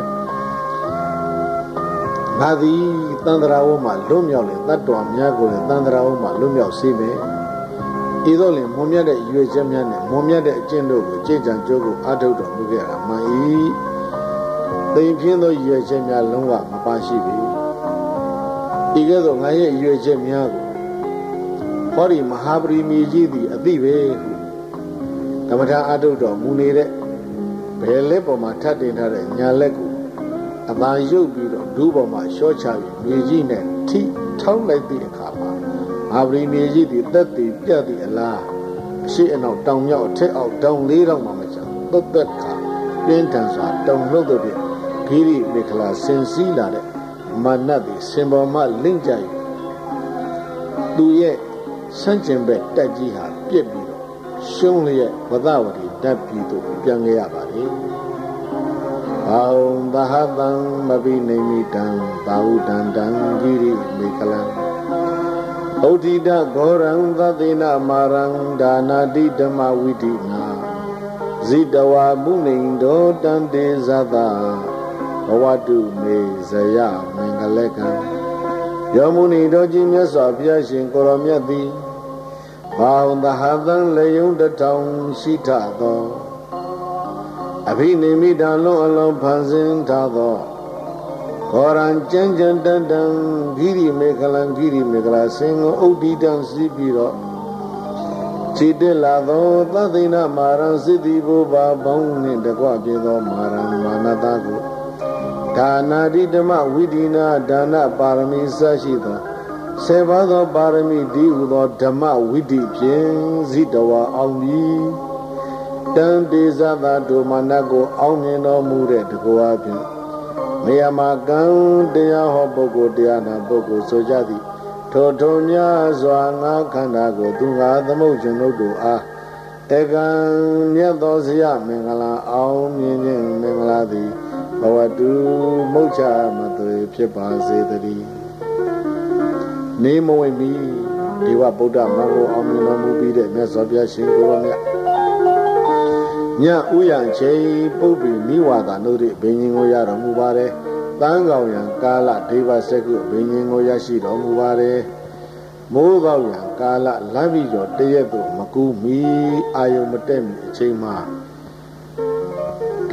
ငါသည်တန္တရာဝမှာလွတ်မြောက်တယ်တတ္တဝါများကိုလည်းတန္တရာဝမှာလွတ်မြောက်စေမယ်ဤသို့လင်မွန်မြတ်တဲ့ရွေချက်များနဲ့မွန်မြတ်တဲ့အကျင့်တို့ကိုကြည်ကြံကြိုးကိုအားထုတ်တော်မူခဲ့တာမှန်၏သိဖြင်းသောရွေချက်များလုံးဝမပါရှိပြီဤကဲ့သို့ငါရဲ့ရွေချက်များကိုဟောဒီမဟာပရိမီကြီးသည်အသိပဲဟုကမ္မထာအားထုတ်တော်မူနေတဲ့ဘယ်လက်ပေါ်မှာထပ်တင်ထားတဲ့ညာလက်ကိုအသာရုပ်ပြီးတော့ဒူးပေါ်မှာရှော့ချပြီးမြေကြီးနဲ့ထိထောက်လိုက်သည့်အခါမှာအာဗြိမြေကြီးသည်တက်တည်ပြတ်သည့်အလားအရှိအနောက်တောင်မြောက်အထက်အောက်တောင်လေးတောင်မှမချသုတ်သက်ခါပြင်းထန်စွာတောင်လှုပ်သည်ဖြင့်ဂိရိမေခလာဆင်စည်းလာတဲ့မာနသည်စင်ပေါ်မှလင့်ကြ၍သူရဲ့ဆန့်ကျင်ဘက်တက်ကြီးဟာပြက်ပြီးတော့ရှုံးလျက်ဝဒဝတိဓာတ်ပြီးသို့ပြန်ခဲ့ရပါလေ။ဘောင်သဟတံမပိနေမိတံဘာဟုတံတံဂိရိမေခလံဩဒိတဂောရံသသေနမာရံဒါနာတိဓမ္မဝိတိနာဇိတဝါမုနိန္ဒောတံတေဇသဘဝတုမေဇယမင်္ဂလကံယောမုနိတော်ကြီးမြတ်စွာဘုရားရှင်ကိုရောမြတ်သည်ဘောင်သဟသံလေယုံတထောင်ရှိထသောအဘိနိမိတံလုံးအလုံးဖန်ဆင်းထားသောခောရံကျမ်းကျမ်းတန်တန်ဂိရိမေခလံဂိရိမေခလာစင်ကိုဥဒ္ဒိတံစီးပြီးတော့ခြေတက်လာသောသသိဏမာရံစိတ္တိဘုဘာဘောင်းနှင့်တကွပြေသောမာရံမာနတာကိုဒါနာတိဓမ္မဝိဒိနာဒါနပါရမီစရှိသောဆေပါသောပါရမီဒီဟုသောဓမ္မဝိဒိဖြင့်ဇိတဝါအောင်ပြီးတံတေဇသာဒုမာနကိုအောင်မြင်တော်မူတဲ့တကောအဖြင့်နေရာမှာကံတရားဟောပုဂ္ဂိုလ်တရားနာပုဂ္ဂိုလ်ဆိုကြသည်ထိုထိုများစွာငါခန္ဓာကိုသူငါသမုတ်ခြင်းတို့တို့အားဧကံမြတ်သောဇယမင်္ဂလာအောင်မြင်ခြင်းမင်္ဂလာသည်ဘဝတုမုတ်ချမသွေဖြစ်ပါစေတည်းနေမဝင်ပြီဒီဝဗုဒ္ဓမဂ္ဂအောင်မြင်တော်မူပြီးတဲ့မြတ်စွာဘုရားရှင်ကိုယ်တော်မြတ်ညဥယံချိန်ပုပ္ပိနိဝါဒနုရိဘိညာဉ်ကိုရတော်မူပါတယ်။တန်းကောင်ရံကာလဒေဝစကုဘိညာဉ်ကိုရရှိတော်မူပါတယ်။မိုးကောက်ရံကာလလမ်းပြီးတော့တရက်သို့မကူးမီအာယုံမတက်မီအချိန်မှာက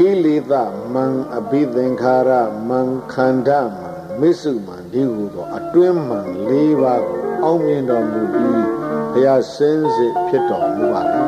ကိလေသာမံအဘိသင်္ခါရမံခန္ဓာမံမစ္စုမံဒီဟုသောအတွင်းမှန်၄ပါးကိုအောင်မြင်တော်မူပြီးဘုရားစင်စစ်ဖြစ်တော်မူပါလေ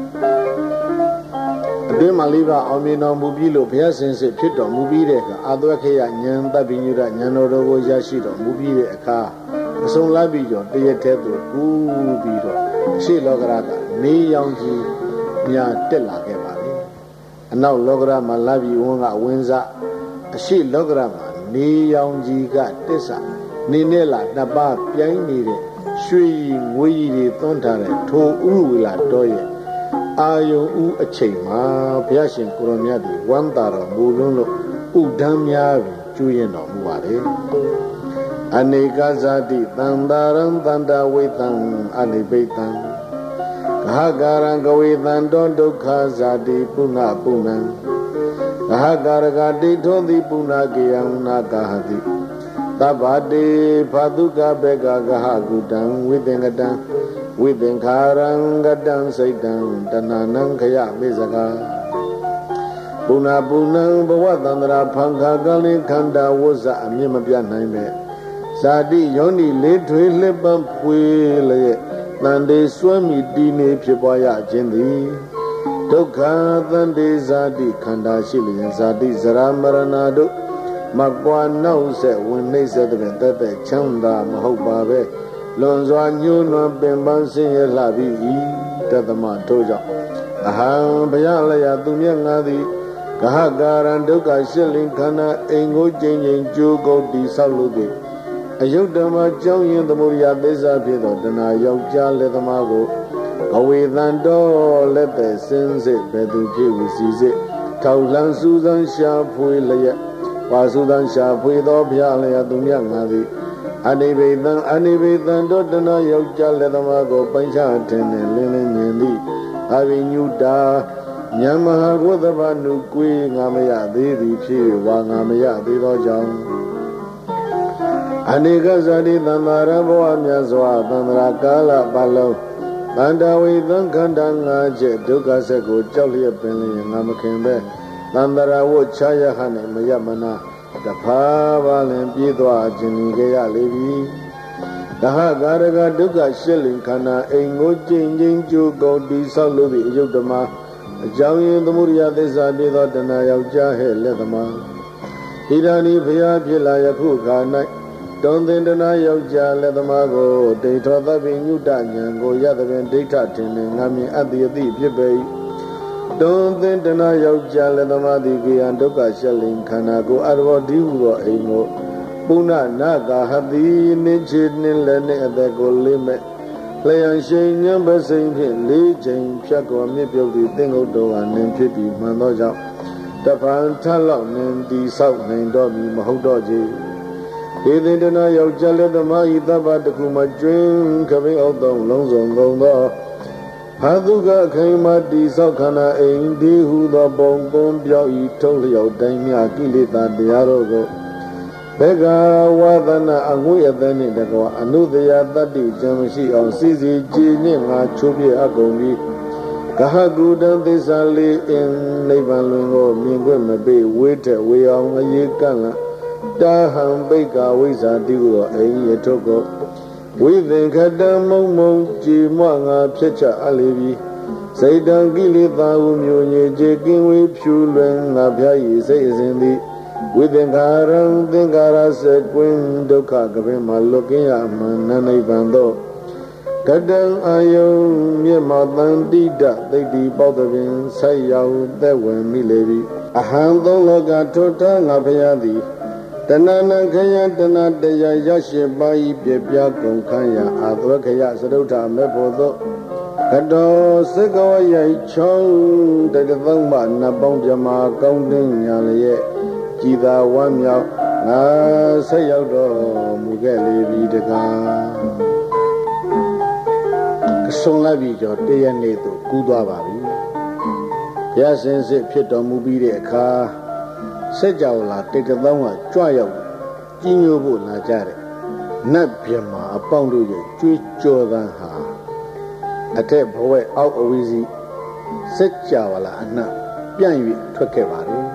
အတွင်းမှန်၄ပါးအောင်မြင်တော်မူပြီးလို့ဘုရားစင်စစ်ဖြစ်တော်မူပြီးတဲ့အခါအာသဝခေယဉာဏ်တပ္ပိညုရဉာဏ်တော်တော်ကိုရရှိတော်မူပြီးတဲ့အခါအစုံလာပြီးတော့တရက်တည်းသို့ကူးပြီးတော့ရှေ့လောကရကနေရောင်ကြီးများတက်လာခဲ့ပါလေအနောက်လောကရမှာလာပြီးဝန်းကဝင်းစားအရှိလောကရမှာနေရောင်ကြီးကတက်စာနေနဲ့လာနှစ်ပါးပြိုင်နေတဲ့ရွှေကြီးငွေကြီးတွေသွန်းထားတဲ့ထိုဥဝေလာတော်ရဲ့အာယုံဥအချိန်မှာဘုရားရှင်ကိုရောမြတ်ဒီဝမ်းသာတော်မူလွန်းလို့ဥဒန်းများပြီးကျွေးရင်တော်မူပါလေအနေကဇာတိတန္တာရံတန္တာဝိတံအနိဗိတံဂဟကာရံကဝေတံတောဒုက္ခဇာတိပုဏ္ဏပုဏ္ဏံဂဟကာရကတိထောတိပုဏ္ဏကေယံနာကဟတိသဗ္ဗတေဖာတုကဘေကဂဟကုတံဝိသင်္ကတံဝိသင်္ခါရံကတံစိတ်တံတဏနံခယမေဇကာပုဏ္ဏပုဏ္ဏံဘဝတန္တရာဖန်ခါကလေးခန္ဓာဝဇ္ဇအမြင့်မပြတ်နိုင်ပဲဇာတိယောနိလေးထွေလှပံပွေလျက်တန်တေစွဲမိတည်နေဖြစ်ပွားရခြင်းသည်ဒုက္ခတန်တေဇာတိခန္ဓာရှိလျင်ဇာတိဇရာမရဏတို့မကွာနောက်ဆက်ဝင်နှိမ့်ဆက်တဲ့တသက်ချမ်းသာမဟုတ်ပါပဲလွန်စွာညှိုးနွမ်းပင်ပန်းဆင်းရဲလှပြီးဤတသမတို့ကြောင့်အဟံဘုရားလျာသူမြတ်ငါသည်ဂဟကာရံဒုက္ခရှစ်လင်ခန္ဓာအိမ်ကိုကျဉ်ကျဉ်ကြိုးကုပ်တည်ဆောက်လို့သည်အယုဒ္ဓမကြောင်းရင်သမုဒိယသစ္စာဖြစ်သောတဏှာယောက်ျားလက်သမားကိုအဝေသံတော်လက်သက်စင်းစစ်ဘယ်သူဖြစ်ဝစီစစ်ထောက်လှမ်းစူးစမ်းရှာဖွေလျက်ပါစုသံရှာဖွေသောဘုရားလျာသူမြတ်ငါသည်အနိဗေသံအနိဗေသံတော်တဏှာယောက်ျားလက်သမားကိုပိုင်ချထင်နေလင်းလင်းမြင်သည်အဘိညုတာဉာဏ်မဟာဘုသဗ္ဗနုကွေးငါမရသေးသည်ဖြစ်ဝါငါမရသေးသောကြောင့်အနေကဇာတိသံဃာရဘဝမြတ်စွာသံဃာကာလပတ်လုံးတန္တဝေသံခန္ဓာငါးချက်ဒုက္ခဆက်ကိုကြောက်လျက်ပင်လျင်ငါမခင်ပဲသန္တရာဝချာယဟနှင့်မရမနာတဖာပါလင်ပြေးသွားခြင်းကြရလေပြီဒဟကာရကဒုက္ခရှစ်လင်ခန္ဓာအိမ်ကိုကျင့်ချင်းကြိုးကုန်တိဆောက်လို့သည့်အယုဒ္ဓမအကြောင်းရင်းသမုဒိယသစ္စာပြေသောတဏှာယောက်ျားဟဲ့လက်သမားဣဒာနိဘုရားဖြစ်လာယခုခါ၌တုံသင်္တနာယောက်ျားလက်သမားကိုဒိဋ္ဌောသဗ္ဗညုတဉာဏ်ကိုရသဖြင့်ဒိဋ္ဌထင်နေငါမြင်အတ္တိအတိဖြစ်ပေ၏တုံသင်္တနာယောက်ျားလက်သမားသည်ကေယံဒုက္ခရှလင်ခန္ဓာကိုအရဘောဒီဟုသောအိမ်ကိုပုဏ္ဏနာဂဟတိနိချေနှင်းလည်းနှင့်အသက်ကိုလေးမဲ့လျံရှိန်ဉ္ပစိန်ဖြင့်လေးချိန်ဖြတ်ကောမြစ်ပြုတ်သည်သင်္ကုတ်တော်ကနင်ဖြစ်ပြီးမှန်သောကြောင့်တပံထလောက်နင်တီဆောက်နိုင်တော်မူမဟုတ်တော့ကြဒေသင်္တနာယောက်ျားလက်သမားဤသဗ္ဗတခုမကျွင်းခပိအောက်သောလုံးစုံကုန်သောဟာသုကခိမတိဆောက်ခန္ဓာအိမ်ဒီဟုသောပုံကုန်းပြောက်ဤထုတ်လျောက်တိုင်းမြကိလေသာတရားတို့ကိုဘေကဝါဒနာအငွေအသက်နှင့်တကွာအနုတရာတတ္တိကြံမရှိအောင်စီစီကြည်နှင့်ငါချိုးပြအကုန်ပြီးဂဟကုတံသစ္စာလေးအင်းနိဗ္ဗာန်လွင်ကိုမြင်ခွင့်မပေးဝေးတဲ့ဝေအောင်အရေးကန့်လတာဟံပိက္ခဝိဇ္ဇာတိဟုသောအိမ်ရထုတ်ကိုဝိသင်္ခတံမုံမုံကြည်မွငါဖြစ်ချအလေပြီစိတ်တံကိလေသာဟုမျိုးညစ်ကြေကင်းဝေးဖြူလွင်ငါဖျားဤစိတ်အစဉ်သည်ဝိသင်္ခာရံသင်္ခါရစေကွင်းဒုက္ခကပင်မှာလွတ်ကင်းရမှန်နနိဗ္ဗာန်သောကတံအာယုံမြတ်မတန်တိတသိတိပေါတပင်ဆက်ရောက်သက်ဝင်မိလေပြီအဟံသုံးလောကထွတ်ထားငါဖျားသည်တဏ္ဏခယတဏတရားရရှိပါ၏ပြပြကုန်ခန်းရာအာသဝခယသရုဋ္ဌမေဖို့သောကတော်စကဝရိုက်ချောင်းတတသုံးမှနတ်ပေါင်းပြမာကောင်းတင်းညာလျက်ကြည်သာဝမ်းမြောက်ငါဆက်ရောက်တော်မူခဲ့လေပြီတကားအဆုံးလိုက်ပြီးတော့တရက်နေ့သို့ကူးသွားပါပြီဘုရားရှင်စစ်ဖြစ်တော်မူပြီးတဲ့အခါစက်ကြောလာတိတ်တသောင်းကကြွရောက်ကြီးညိုဖို့လာကြတယ်နတ်ပြမာအပေါင်းတို့ရဲ့ကြွေးကြော်သံဟာအထက်ဘဝအောက်အဝီစီစက်ကြလာအနှံ့ပြန့်၍ထွက်ခဲ့ပါတယ်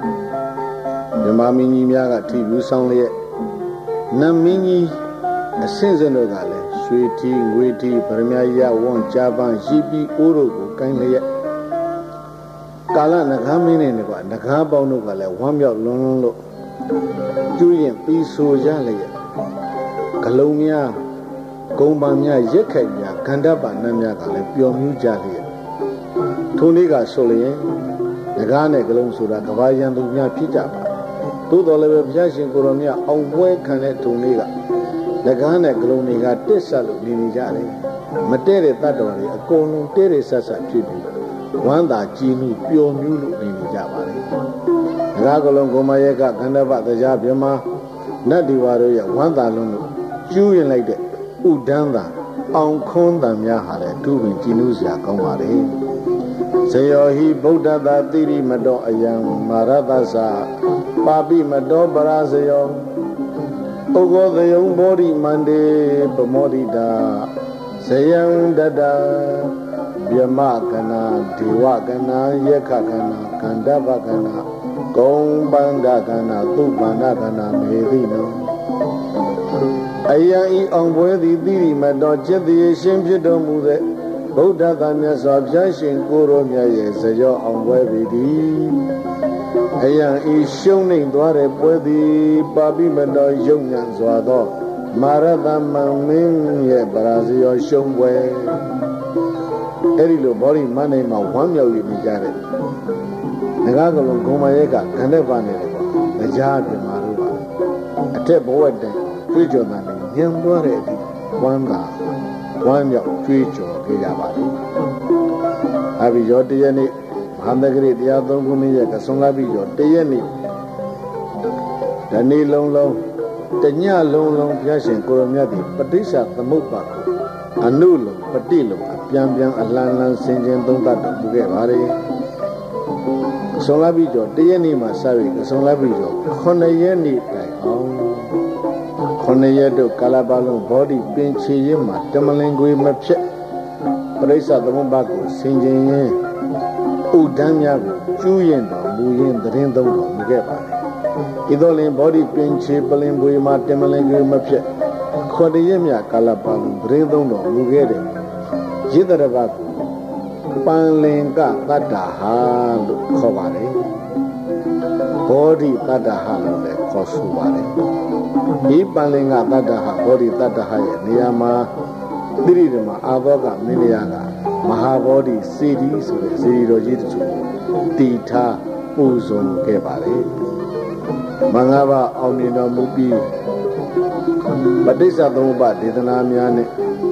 မြမမင်းကြီးများကထိဘူးဆောင်လျက်နတ်မင်းကြီးအဆင့်စင်တို့ကလည်းရွှေထီငွေထီဗရမယဝွန်ကြာပန်းရှိပြီးအိုးတို့ကိုကိုင်းလျက်ကာလနဂါမင်းနဲ့ကွာနဂါပေါင်းတို့ကလည်းဝမ်းမြောက်လွန်းလွန်းလို့ကျူးရင်ပြီးဆိုကြလျက်ဂလုံးများဂုံပန်များရက်ခိုက်များဂန္ဓပနတ်များကလည်းပျော်မြူးကြလျက်ထိုနေ့ကဆိုလျင်နဂါနဲ့ဂလုံးဆိုတာကဘာရန်သူများဖြစ်ကြပါသို့တော်လည်းပဲဘုရားရှင်ကိုရောမြတ်အောင်ပွဲခံတဲ့ထိုနေ့ကနဂါနဲ့ဂလုံးတွေကတစ်ဆက်လို့နေနေကြတယ်မတဲ့တဲ့တတ်တော်တွေအကုန်လုံးတဲ့တဲ့ဆက်ဆက်ဖြစ်ပြီးဝမ်းသာကြည်နူးပျော်မြူးလို့နေနေကြပါလေနဂါဂလုံးကိုမရဲ့ကခန္ဓပတရားပြမနတ်ဒီဝါတို့ရဲ့ဝမ်းသာလုံးလို့ကျူးရင်လိုက်တဲ့ဥဒန်းသာအောင်ခွန်းတံများဟာလည်းသူ့ပင်ကြည်နူးစရာကောင်းပါလေဇယောဟိဗုဒ္ဓတာတိရိမတောအယံမာရတသပါပိမတောပရာဇယောဩဃောသယံဘောဓိမန္တေပမောဒိတာဇယံတတဗျမကနာဒေဝကနာယက္ခကနာကန္တပကနာဂုံပန္ဒကနာသုပန္ဒကနာမေတိနောအယံဤအောင်ပွဲသည်တိရိမတောจิตတိရှင်ဖြစ်တော်မူတဲ့ဗုဒ္ဓသာမြတ်စွာဘုရားရှင်ကိုရောမြတ်ရဲ့ဇယောအောင်ပွဲပေသည်အယံဤရှုံးနှိမ်သွားတဲ့ပွဲသည်ပါပိမတောယုံညံစွာသောမာရတမံမင်းရဲ့ပရာဇယောရှုံးပွဲအဲ့ဒီလိုဘောဓိမန္တိမှာဝမ်းမြောက်ရနေကြတဲ့ငကားကလုံးဂုံမရဲကခန္ဓာပါနေတယ်ပေါ့တရားပြမာတို့ပါအထက်ဘဝတည်းတွေ့ကြတာလည်းညံသွားတဲ့အထိဝမ်းသာဝမ်းမြောက်ကြွေးကြော်ခဲ့ကြပါလိမ့်အဘိယောတရနေ့မဟာနဂရီတရားသုံးခုနှစ်ရဲ့ကဆုံးလာပြီးတော့တရက်နေ့ဒီနေ့လုံးလုံးတညလုံးလုံးဘုရားရှင်ကိုရောမြတ်ဒီပဋိစ္စသမုပ္ပါအနုလုံပฏิလုံအပြန်ပြန်အလန်းလန်းဆင်ခြင်သုံးသပ်တော်မူခဲ့ပါလေဆုံးလာပြီးတော့တရက်နေ့မှာစပြီးဆုံးလာပြီးတော့ခုနှစ်ရက်နေ့တိုင်အောင်ခုနှစ်ရက်တို့ကာလပတ်လုံးဘောဓိပင်ချေရင်မှာတမလင်ခွေမဖြစ်ပဋိစ္စသမုပ္ပါကိုဆင်ခြင်ရင်ဥဒန်းများကိုကျူးရင်တော်မူရင်သတင်းသုံးတော်မူခဲ့ပါလေဤသို့လင်ဘောဓိပင်ချေပလင်ခွေမှာတမလင်ခွေမဖြစ်ခုနှစ်ရက်မြကာလပတ်လုံးသတင်းသုံးတော်မူခဲ့တယ်ရစ်တရဘကိုပန်လင်ကတတ္တဟာလို့ခေါ်ပါတယ်ဘောဓိတတ္တဟာလို့လည်းခေါ်ဆိုပါတယ်ဒီပန်လင်ကတတ္တဟာဘောဓိတတ္တဟာရဲ့နေရာမှာတိရိဓမ္မအာဘောကမင်းရကမဟာဘောဓိစေတီဆိုတဲ့စေတီတော်ကြီးတချို့တီထားပူဇော်ခဲ့ပါလေမင်္ဂဘာအောင်မြင်တော်မူပြီးပဋိစ္စသမုပ္ပါဒေသနာများနဲ့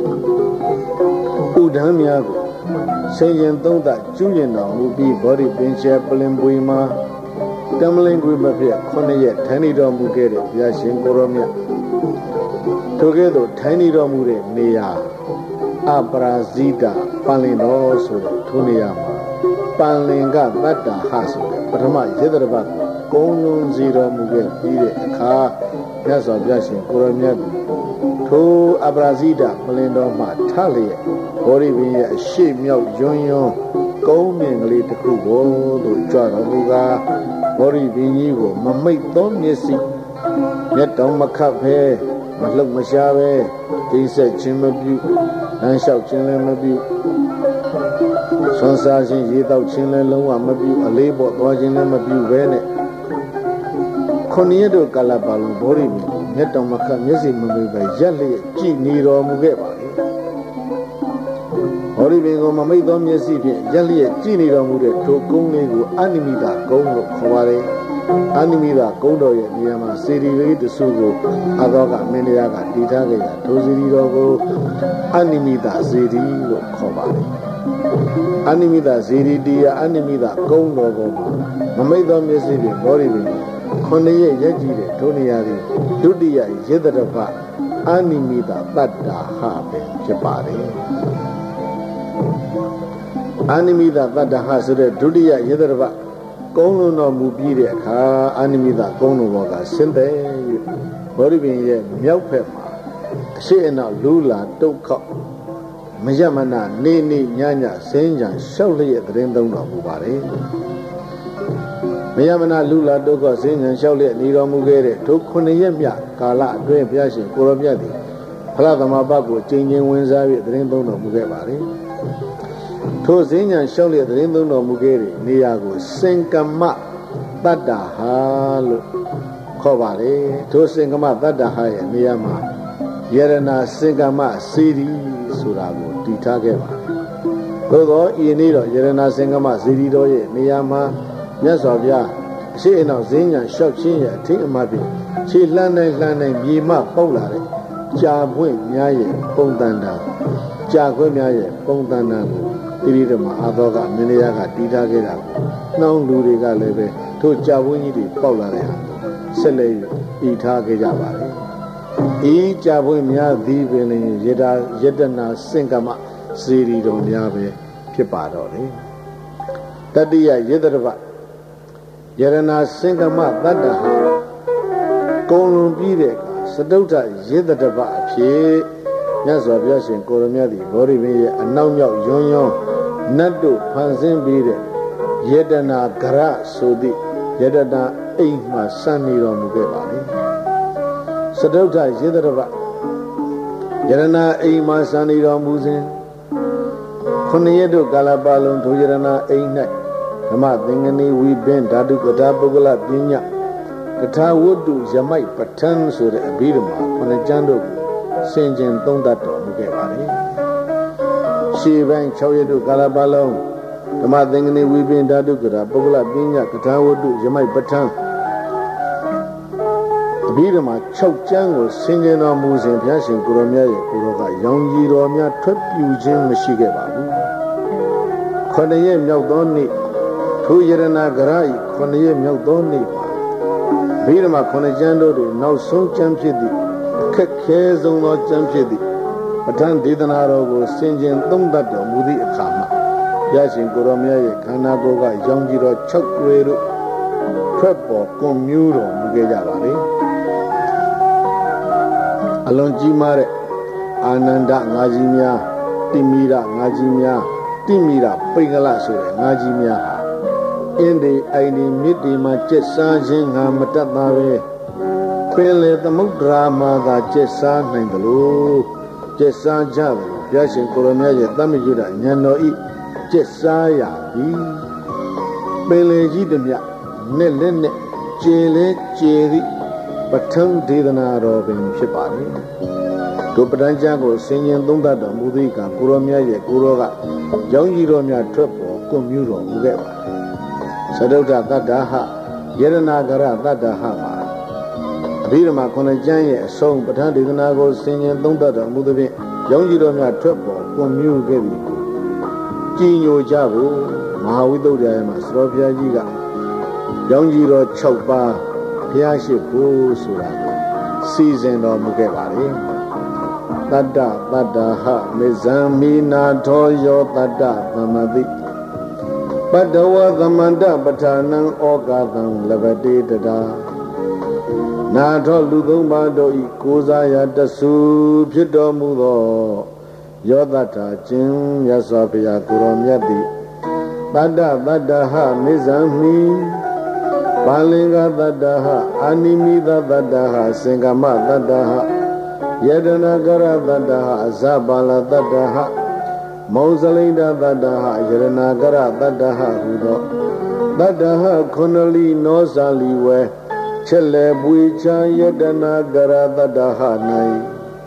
ဥဒန်းများကိုဆင်ရင်သုံးသကျူးရင်တော်မူပြီးဘောဓိပင်ချေပလင်ပွေမှာတမလင်ခွေမဖြစ်ခုနှစ်ရက်ထိုင်နေတော်မူခဲ့တဲ့ဘုရားရှင်ကိုရောမြတ်ထိုကဲ့သို့ထိုင်နေတော်မူတဲ့နေရာအပရာဇိတပန်လင်တော်ဆိုတဲ့ထိုနေရာမှာပန်လင်ကတတ္တဟဆိုတဲ့ပထမယေတရဘကုံလုံးစီတော်မူခဲ့ပြီးတဲ့အခါမြတ်စွာဘုရားရှင်ကိုရောမြတ်ထိုအပရာဇိတပလင်တော်မှာထလျက်ဘောဓိပင်ရဲ့အရှိမြောက်ယွန်းယွန်းကုန်းမြင်ကလေးတစ်ခုကိုသူကြွတော်မူကားဘောဓိပင်ကြီးကိုမမိတ်သောမျက်စိမျက်တောင်မခတ်ပဲမလှုပ်မရှားပဲသိဆက်ခြင်းမပြုလမ်းလျှောက်ခြင်းလည်းမပြုဆွမ်းစားခြင်းရေတောက်ခြင်းလည်းလုံးဝမပြုအလေးပေါ်သွားခြင်းလည်းမပြုပဲနဲ့ခုနှစ်ရက်တို့ကာလပါလုံးဘောဓိပင်မျက်တောင်မခတ်မျက်စိမမိတ်ပဲရက်လျက်ကြည်နေတော်မူခဲ့ပါလေဘောဓိပင်ကိုမမိတ်သောမျက်စိဖြင့်ရက်လျက်ကြည်နေတော်မူတဲ့ထိုကုန်းလေးကိုအနိမိတကုန်းလို့ခေါ်ပါတယ်အနိမိတကုန်းတော်ရဲ့နေရာမှာစေတီလေးတစုကိုအသောကမင်းတရားကတည်ထားခဲ့ရာထိုစေတီတော်ကိုအနိမိတစေတီလို့ခေါ်ပါတယ်အနိမိတစေတီတရားအနိမိတကုန်းတော်ကိုမမိတ်သောမျက်စိဖြင့်ဘောဓိပင်ခုနှစ်ရက်ရက်ကြည့်တဲ့ထိုနေရာသည်ဒုတိယယေတရဘအနိမိတတတ္တာဟပဲဖြစ်ပါတယ်အနိမိတတတ္တဟဆိုတဲ့ဒုတိယယေတရဘကုန်းလုံးတော်မူပြီးတဲ့အခါအနိမိတကုန်းလုံးဘောကဆင်းသက်၍ဘောဓိပင်ရဲ့မြောက်ဖက်မှာအရှိအနောက်လူလာတုတ်ခောက်မရမနာနေနေညညစင်းကြံရှောက်လျက်သတင်းသုံးတော်မူပါတယ် Mayamana Lula Doko Sing and Shauli Nido Mugere took Kunayemia, Kala, Dwayne Piashi, Koromiati, Palatamabago, changing Windsor, the Rainbow no Mugabari. To Sing and Shauli the Rainbow no Mugere, Niago, Sinkama, Tada Halu, Kovale, to Sinkama, Tada Haya, Niyama, Yerana Sinkama, City, Surago, Titageva. Todo Yenido, Yerana Sinkama, City, Niyama. Yes, of ya. She in our Zinia, shop she, take a mappy. She landed, landed, Yima, Polar, Jabwin, Yaye, Pondanda, Jagwin Yaye, Pondanda, Tiridama, Adoga, Miniaga, Ditagera, non Ludiga leve, to Jawini, Polar, Sele, Itage Jabari. E Jawin Ya, Divin, Yeda, Yedana, Sinkama, Siri, Don Yabe, Pipadori. Tadia, Yedava. Yerana Singama Dada Golden Bidek, Sadota Yedaba, Pie, Yazabas and Koromadi, Boribi, and now Yon Nado Panzin Bide, Yedana Gara Sodi, Yedana Eima Sani Romugabani. Sadota Yedaba Yerana Eima Sani Romuzin Kuniedo Galabalon to Yerana Eina. Kama Dingani we been Dadu Gadabugala Dinya Kata Wudu Jamai Patan so the Abidama Konajando Sinjin Dondato Mugabari. She bang Choyedu Galabalon. Kama Dingani we been Dadu Gadabugala Dinya Kata Wudu Jamai Patan Abidama Chok Jango Sinjin or Musin Piashin Kuromia Kuroga Young Yiromia Trip Eugene Mashigababu Konayem Yaldoni. Two Yerana Garai, Konaye Meldoni, Birma Konajando, now so champidi, Kakes on not champidi, Patan Didanaro, Sinjin Dumbato, Mudi Kama, Yashin Goromia, Kanagoga, Yongiro, Chokweru, Prepo, Comuro, Mugayabari, Alonjimare, Ananda, Najimia, Timira, Najimia, Timira, Pingalasu, Najimia. In the I need my Jessa Jinga Pele the Mudrama, the Jessa Nangalo, Jessa Jav, Yashin Koromia, Damijuda, Yano E, Jessa Yabi Pele Jidamia, Nelene, Jele, Jerry, Batum Didana Robin Shipari. To Padanjago, singing Dundada, Mudika, Kuromia, Kuroga, Young Yiromia Trepo, Comuro, Mugaba. Sadota Dadaha, Yeranagara Dadaha. Birma Konajay, song Patandi Nago, singing Dundada, Mudavi, Young Yiromia Trepo, Comu Gavi, Gino Javu, Mahawido Diama, Srovia Giga, Young Yiro Chopa, Piashi Sura, season of Mugabari. Dada, Dadaha, Mizamina Toyo Dada, Mamadi. But the was the manda, but Tanang Ogadan, Levade Dada. Nato Ludumado, Ikuzaya, the soup, Pidomudo, Yodata, Jim, Yasopia, Kuromiati. Bada, Badaha, Mizami, Balinga Dadaha, Animida Dadaha, Singama Dadaha, Yedanagara Dadaha, Zabala Dadaha. Mausalida Dadaha, Yeranagara Dadaha, Hudo Dadaha, Konali, Nosaliwe, Chele Buicha, Yedanagara Dadaha, Nai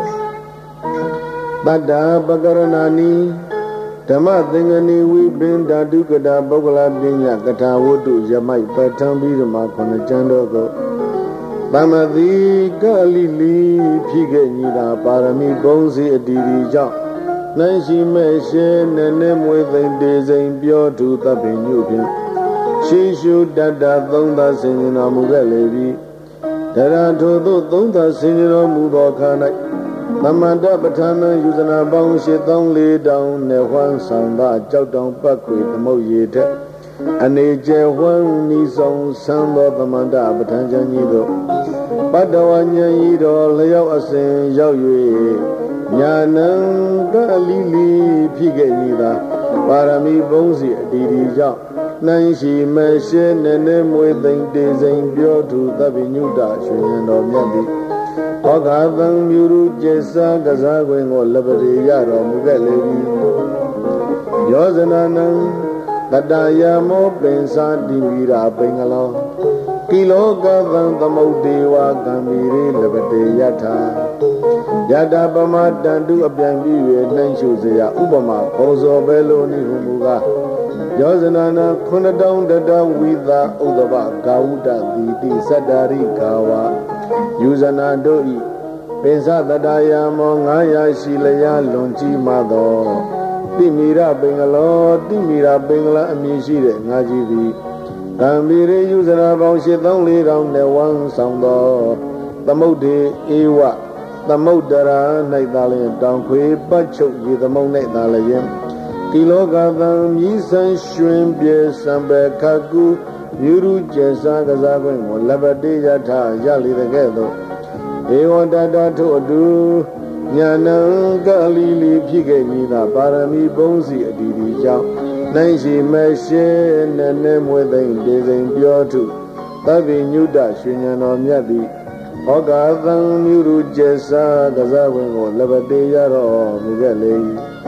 Bada Bagaranani, Tama Dingani, we been Dadukada, Bogala Dinya, Kata Wudu, Jamai, Patambi, Makonajando, Bamadi, Galili, Piganida, Parami, Bonzi, Dirija. Nancy Meshin and them with a design pure to the Pinupian. She should dada donda singing a Mugalevi. There are two donda singing a Mudokana. Namanda Batana using a bone shit don't lay down the one sound that jout down back with the Moyeta. And a J one needs on sound of the Manda Batanja. But the one Yido Leo Asin Yawi. Yanang Galili Piganida, Parami Bonzi, Didi Jam, နိုင်ရှိမရှိနဲ့နဲ့မွေသိမ့်တေစိန်ပြောသူသဗ္ဗညုတရွှေရင်တော်မြတ်သည်ဩဃာသံမြူရုကျေစာကစားခွင်ကိုလပရိရတော်မူခဲ့လေပြီယောဇနာနံတတယမောပင်စာတိဝိရာပင်္ဂလောကိလောကသံသမုတ်တေဝကံမီရေလပတေယထာယတာပမတန္တုအပြန်ပြီး၍နှိမ့်ရှုเสียဥပမာဘောဇောပဲလို့နိဟုမူကားယောဇနာနာခုနှစ်တောင်းတတဝိသာဥဒ္ဒဘကာဝုတတိတိစတ္တာရိကာဝယူဇနာတို့ဤပင်စတတယမောငါးရာရှိလျာလွန်ကြီးမှသောတိမိရပင်္ဂလောတိမိရပင်္ဂလအမည်ရှိတဲ့ငါးကြီးသည်ကံမီရေယူဇနာပေါင်းရှစ်သောင်းလေးထောင်နဲ့ဝမ်းဆောင်သောသမုဒ္ဒေဧဝသမုဒ္ဒရာ၌သာလျှင်တောင်ခွေပတ်ချုပ်ရေသမုံ၌သာလျှင်ကိလောကသံမြည်ဆန်းရွှင်ပြေစံပေခကုမြူရုကျေစာကစားခွင့်ကိုလပတိယထရလေတဲ့ကဲ့သို့ဧဝတတထို့အတူညာဏံကလီလီဖြစ်ခဲ့မည်သာပါရမီဘုံစီအတီးတီကြောင့်နိုင်ရှိမရှိနဲ့နဲ့မွေသိမ့်ဒေစိန်ပြောထုသဗ္ဗညုတရွှေဉဏ်တော်မြတ်သည်ဩဃာသံမြူရုကျေစာကစားခွင့်ကိုလပတိရတော်မူခဲ့လေ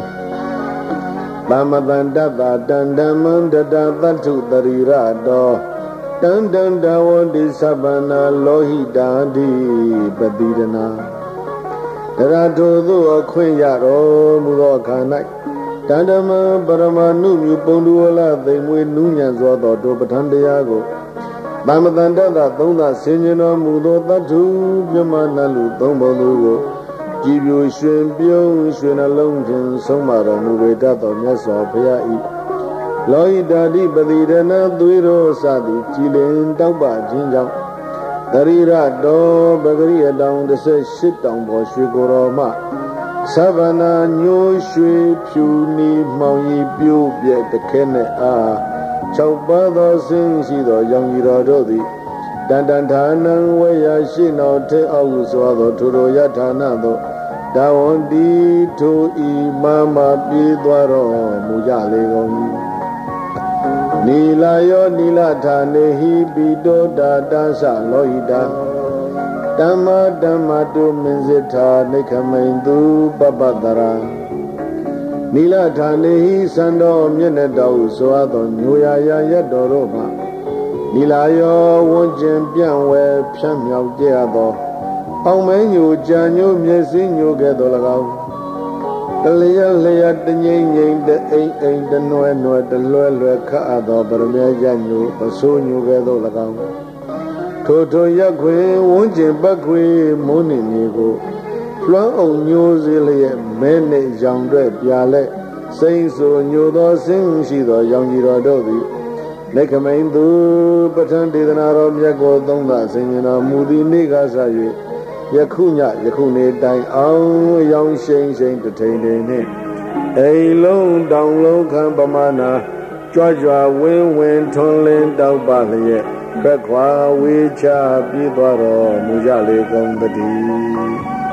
သမတန္တတတန္တမန္တတသတ္ထုတရိရတောတန္တန္တဝတိသဗ္ဗနာလောဟိတာတိပတိရဏတရထိုသို့အခွင့်ရတော်မူသောအခါ၌တန္တမပရမနုမြူပုံတူဝလသိမ်မွေနူးညံ့စွာသောတောပဋ္ဌာန်းတရားကိုသမတန္တတသုံးသာဆင်ញင်တော်မူသောသတ္ထုမြမနလူသုံးပုံတို့ကိုကြည်ပြိုရွှင်ပြုံးရွှင်နှလုံးထင်ဆုံးမတော်မူပေတတ်သောမြတ်စွာဘုရား၏လောဟိတာတိပတိရဏသွေးတော်စသည်ကြည်လင်တောက်ပခြင်းကြောင့်တရိရတော်ပဂရိအတောင်တစ်ဆက်ရှစ်တောင်ပေါ်ရွှေကိုယ်တော်မှသဗ္ဗနာညိုးရွှေဖြူနီမှောင်ရီပြိုးပြဲတခဲနဲ့အား၆ပါးသောဆင်းရှိသောရောင်ကြီးတော်တို့သည်တန်တန်ဌာနံဝေယရှိနောထေအောက်ဟုဆိုသောထိုလိုယဌာနသို့ဒါဝန္တိထိုဤမမပြေးသွားတော်မူကြလေကုန်၏နီလာယောနီလဌာနေဟိပိတောတာတသလောဟိတာဓမ္မဓမ္မတုမင်းစိထာနိခမိန်သူပပတရာနီလဌာနေဟိသံတော်မျက်နှာတော်ဟုဆိုသောညိုရာရာရတော်တို့မှာနီလာယောဝန်းကျင်ပြန့်ဝဲဖြန့်မြောက်ကြရသောအောင်မဲညိုကြံညိုမျက်စိညိုကဲ့သို့၎င်းတလျက်လျက်တငိမ့်ငိမ့်တအိမ်အိမ်တနွယ်နွယ်တလွယ်လွယ်ခတ်သောပရမေယညိုပစိုးညိုကဲ့သို့၎င်းထိုထိုရက်ခွေဝန်းကျင်ပတ်ခွေမုန်းနေမြေကိုလွှမ်းအောင်ညိုစေလျက်မဲနှင့်ရောင်တွဲပြာလက်စိမ့်ဆိုညိုသောဆင်းရှိသောရောင်ကြီးတော်တို့သည်နိခမိန်သူပဋ္ဌာန်းဒေသနာတော်မြတ်ကိုသုံးသာဆင်ញင်တော်မူသည့်နေ့ကစ၍ယခုညယခုနေ့တိုင်အောင်ရောင်ရှိန်ရှိန်တထိန်ထိန်နှင့်အိမ်လုံးတောင်လုံးခံပမာဏကြွကြွဝင်းဝင်းထွန်းလင်းတောက်ပါလျက်ခက်ခွာဝေချပြေးသွားတော်မူကြလေကုန်တည်း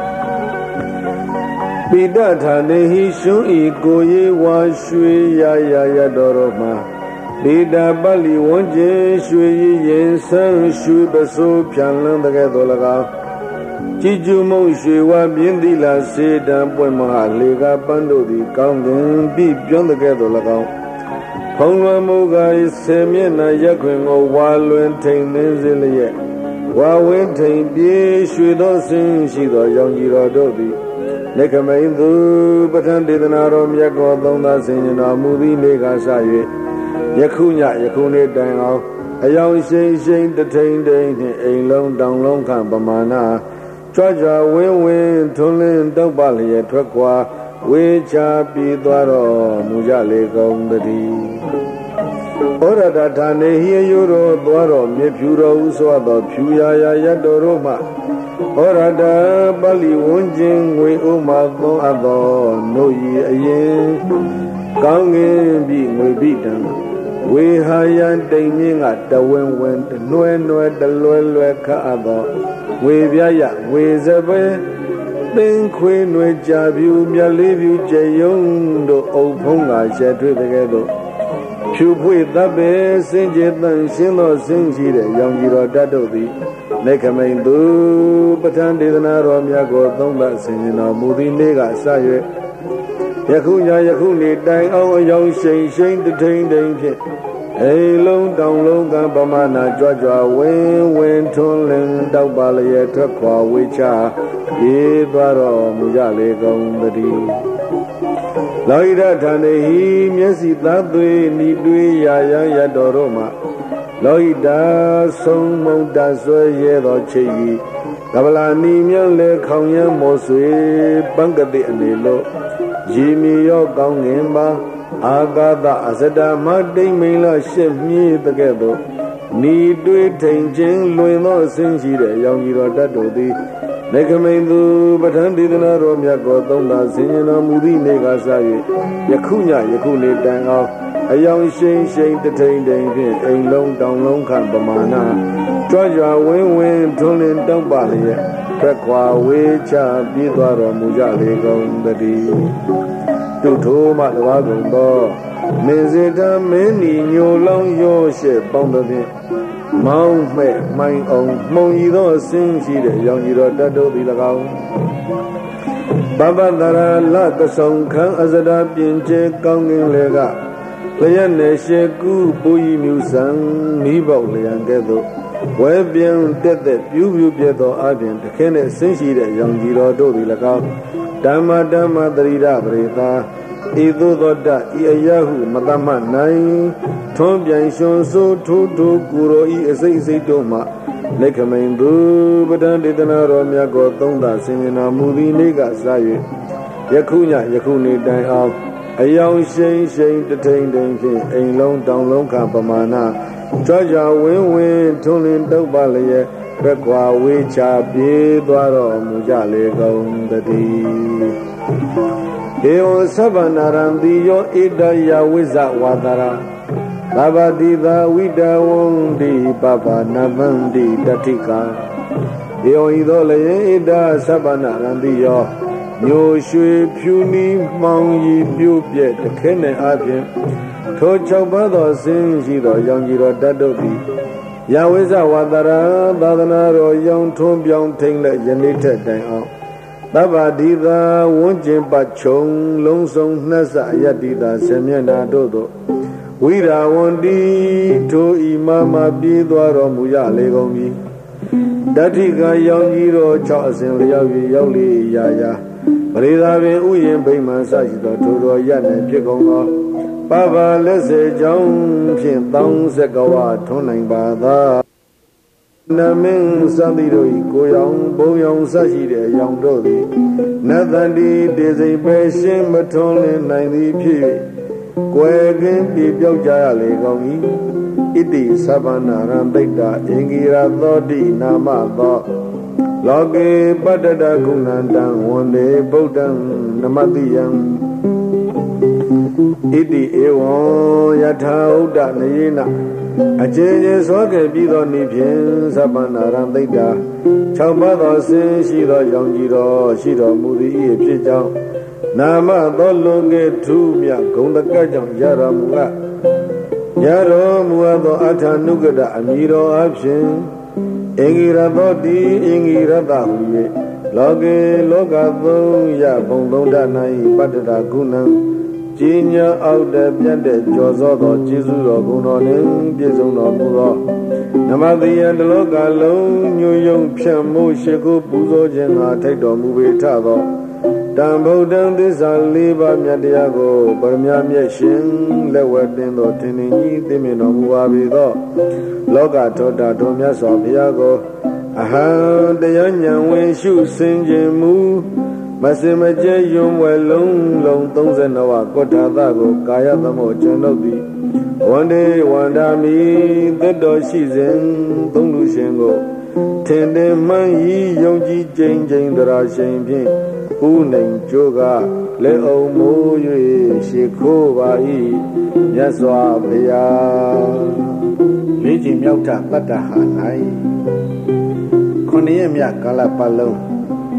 ပိဋဌာနေဟိရှုံဤကိုရေဝါရွှေရရရတော်တော်မှာဒေတာပလီဝန်းကျင်ရွှေရည်ရင်ဆန်းရွှေပစိုးဖြံလန်းတဲ့ကဲ့သို့၎င်းကြည်ကျူမုံရွှေဝါပြင်းသီလာစေတံပွင့်မဟာလေကပန်းတို့သည်ကောင်းကင်ပြီးပြုံးတဲ့ကဲ့သို့၎င်းဖုံးလွယ်မူကားဆေမျက်နှာရက်ခွင်ကိုဝါလွင်ထိန်နှင်းစေလျက်ဝါဝင်းထိန်ပြေးရွှေသောဆင်းရှိသောရောင်ကြီးတော်တို့သည်နိခမိန်သူပဋ္ဌာန်းဒေသနာတော်မြတ်ကိုသုံးသာဆင်ញင်တော်မူသည့်နေ့ကစ၍ယခုညယခုနေ့တိုင်အောင်အယောင်ရှိန်ရှိန်တထိန်ထိန်နှင့်အိမ်လုံးတောင်လုံးခံပမာဏကြွကြွဝင်းဝင်းထွန်းလင်းတောက်ပလျက်ထွက်ခွာဝေချပြေးသွားတော်မူကြလေကုန်တည်းဩရဒဌာနေဟိယိုတော်သွားတော်မြဖြူတော်ဟုဆိုသောဖြူရာရာရတော်တို့မှဩရဒပလီဝန်းကျင်ငွေဥမာသုံးအပ်သောနှုတ်ရည်အရင်ကောင်းငင်ပြီးငွေပိတံဝေဟာယံတိမ်မြင့်ကတဝင်းဝင်းတနွယ်နွယ်တလွယ်လွယ်ခတ်အပ်သောဝေပြရဝေစပဲသင်ခွေနွယ်ကြပြူမြလေးပြူကျေယုံတို့အုပ်ဖုံးကရှက်ထွေးတဲ့ကဲ့သို့ဖြူဖွေသဗ္ဗေစင်ကြယ်တန်ရှင်းသောစင်ရှိတဲ့ရောင်ကြီးတော်တတ်တို့သည်နေခမိန်သူပဋ္ဌာန်းဒေသနာတော်မြတ်ကိုသုံးသပ်ဆင်ခြင်တော်မူသည့်နေ့ကစ၍ယခုညယခုနေ့တိုင်အောင်အယောင်ရှိန်ရှိန်တထိန်ထိန်ဖြင့်အိလုံးတောင်လုံးကပမာဏကြွကြွဝင်းဝင်းထွန်းလင်းတောက်ပါလျက်ထွက်ခွာဝေချပြေးသွားတော်မူကြလေကုန်သတည်းလောဟိတဌာနေဟိမျက်စိသားသွေးဤတွေးရာရန်ရတော်တို့မှာလောဟိတဆုံးမုံတဆွဲရဲသောချိတ်ဤကပလာနီမြန်းလေခေါင်ရမ်းမောဆွေပံကတိအနေလို့ရေမီရောကောင်းငင်ပါအာဂတအစဒမတိမိန်လရှစ်မြည်တကဲ့သို့ဤတွေးထိန်ခြင်းလွင်သောအစင်းရှိတဲ့ရောင်ကြီးတော်တတ်တို့သည်နေခမိန်သူပဋ္ဌာန်းဒေသနာတော်မြတ်ကိုသုံးသာဆင်ခြင်တော်မူသည့်နေ့ကစ၍ယခုညယခုနေ့တိုင်အောင်အယောင်ရှိန်ရှိန်တထိန်ထိန်ဖြင့်အိမ်လုံးတောင်လုံးခန့်ပမာဏကြွကြွဝင်းဝင်းထွန်းလင်းတောက်ပါလျက်ထွက်ခွာဝေးချပြေးသွားတော်မူကြလေကုန်သတည်းတုထိုးမှတပါးကုန်သောမင်းစေတမင်းဤညိုလောင်းရောရှေ့ပေါင်းသဖြင့်မောင်းမဲ့မိုင်းအောင်မှုံဤသောအစင်းရှိတဲ့ရောင်ကြီးတော်တတ်တို့သည်၎င်းဘဘတရာလကဆောင်ခံအစဒပြင်ကျဲကောင်းကင်လေကလျက်နေရှေကူပူဤမြူဆံမိပေါလျံကဲ့သို့ဝဲပြင်းတက်တဲ့ပြူးပြူးပြသောအပြင်တခဲနဲ့ဆင်းရှိတဲ့ရောင်ကြီးတော်တို့သည်၎င်းဓမ္မဓမ္မတရိဒပရိသာဤသို့သောတဤအယဟုမတမနိုင်ထွန်းပြန်ရွှန်ဆိုးထိုးထိုးကိုရောဤအစိတ်အစိတ်တို့မှနေခမိန်သူပဋ္ဌာန်းဒေသနာတော်မြတ်ကိုသုံးသာဆင်ခြင်တော်မူသည့်နေ့ကစ၍ယခုညယခုနေ့တိုင်အောင်အယောင်ရှိန်ရှိန်တထိန်ထိန်ဖြင့်အိမ်လုံးတောင်လုံးခန့်ပမာဏကြွကြွဝင်းဝင်းထွန်းလင်းတောက်ပါလျက်ဘက်ကွာဝေးချပြေးသွားတော်မူကြလေကုန်သတည်းဧဝံသဗ္ဗနာရံတိယောဣဒယဝိဇဝါဒရာသဗ္ဗတိသာဝိတဝံတိပပနဗံတိတတိကာဧဝံဤသောလည်းဣဒသဗ္ဗနာရံတိယောညိုရွှေဖြူနီးမှောင်ရီပြုတ်ပြဲ့တခဲနဲ့အပြင်ထို၆ပါးသောဆင်းရှိသောရောင်ကြီးတော်တတ်တို့သည်ယဝိဇဝါဒရာသာသနာတော်ရောင်ထွန်းပြောင်းထိန်လက်ယနေ့ထက်တိုင်အောင်သဗ္ဗတိသာဝန်းကျင်ပတ်ခြုံလုံးစုံနှက်စအယတ္တိသာဆမျက်နာတို့သို့ဝိရာဝန္တိထိုဤမမပြေးသွားတော်မူရလေကုန်ပြီတတိကရောင်ကြီးတော်၆အစဉ်လျောက်၍ရောက်လေရာရာပရိသာပင်ဥယျင်ဗိမာန်စရှိသောထိုတော်ရနှင့်ဖြစ်ကုန်သောပပလက်စေကြောင်းဖြင့်တောင်းစကဝထွန်းနိုင်ပါသာနမင်းသံတိတို့ဤကိုရောင်ဘုံရောင်စရှိတဲ့အယောင်တို့သည်နတ်တန်တီတေစိတ်ပဲရှင်းမထွန်းလင်းနိုင်သည်ဖြစ်၍ကွယ်ကင်းပြေပြောက်ကြရလေကောင်း၏ဣတိသဗ္ဗနာရံတိတ္တအင်္ဂိရသောတိနာမသောလောကေပတ္တတကုဏန္တံဝန္ဒေဗုဒ္ဓံနမတိယံဣတိဧဝံယထာဥဒ္ဒနယေနအကျဉ်းချင်းသောကဲ့ပြီးသောနေ့ဖြင့်သဗ္ဗနာရံတိတ္တ၆ပါးသောဆင်းရှိသောရောင်ကြီးတော်ရှိတော်မူသည်၏ဖြစ်ကြောင်းနာမသောလွန်ကဲ့ထူးမြတ်ဂုဏ်တကကြောင့်ရတော်မူအပ်ရတော်မူအပ်သောအထာနုကတအမည်တော်အဖြစ်အင်္ဂိရသောတိအင်္ဂိရတဟူ၍လောကေလောကသုံးရဘုံသုံးတ၌ပတ္တတာကုဏံကြီးညာအောက်တဲ့ပြတ်တဲ့ကြော်စောသောကျေးဇူးတော်ဂုဏ်တော်နှင့်ပြည့်စုံတော်မူသောနမတိယတလောကလုံးညွယုံဖြတ်မှုရှိခိုးပူဇော်ခြင်းအားထိုက်တော်မူပေထသောတံဗုဒ္ဓံသစ္စာလေးပါးမြတ်တရားကိုပရမမြတ်ရှင်လက်ဝဲတင်သောထင်ထင်ကြီးသိမြင်တော်မူပါပေသောလောကထောတာတော်မြတ်စွာဘုရားကိုအဟံတရားဉာဏ်ဝင်ရှုစင်ခြင်းမူမစင်မကျဲယွံဝဲလုံးလုံးသုံးဆယ်နှစ်ဝကွဋ္ဌာသကိုကာယသမောကျွန်ုပ်သည်ဝန္ဒေဝန္ဒာမိသတ္တော်ရှိစဉ်သုံးလူရှင်ကိုထင်တယ်မှန်ဤယုံကြည်ကြိမ်ကြိမ်တရာရှင်ဖြင့်ဥနိုင်ကြိုးကလက်အောင်မိုး၍ရှ िख ိုးပါ၏မြတ်စွာဘုရားလေးချိန်မြောက်ထပတ္တဟာ၌ခုနှစ်ရက်မြတ်ကာလပတ်လုံး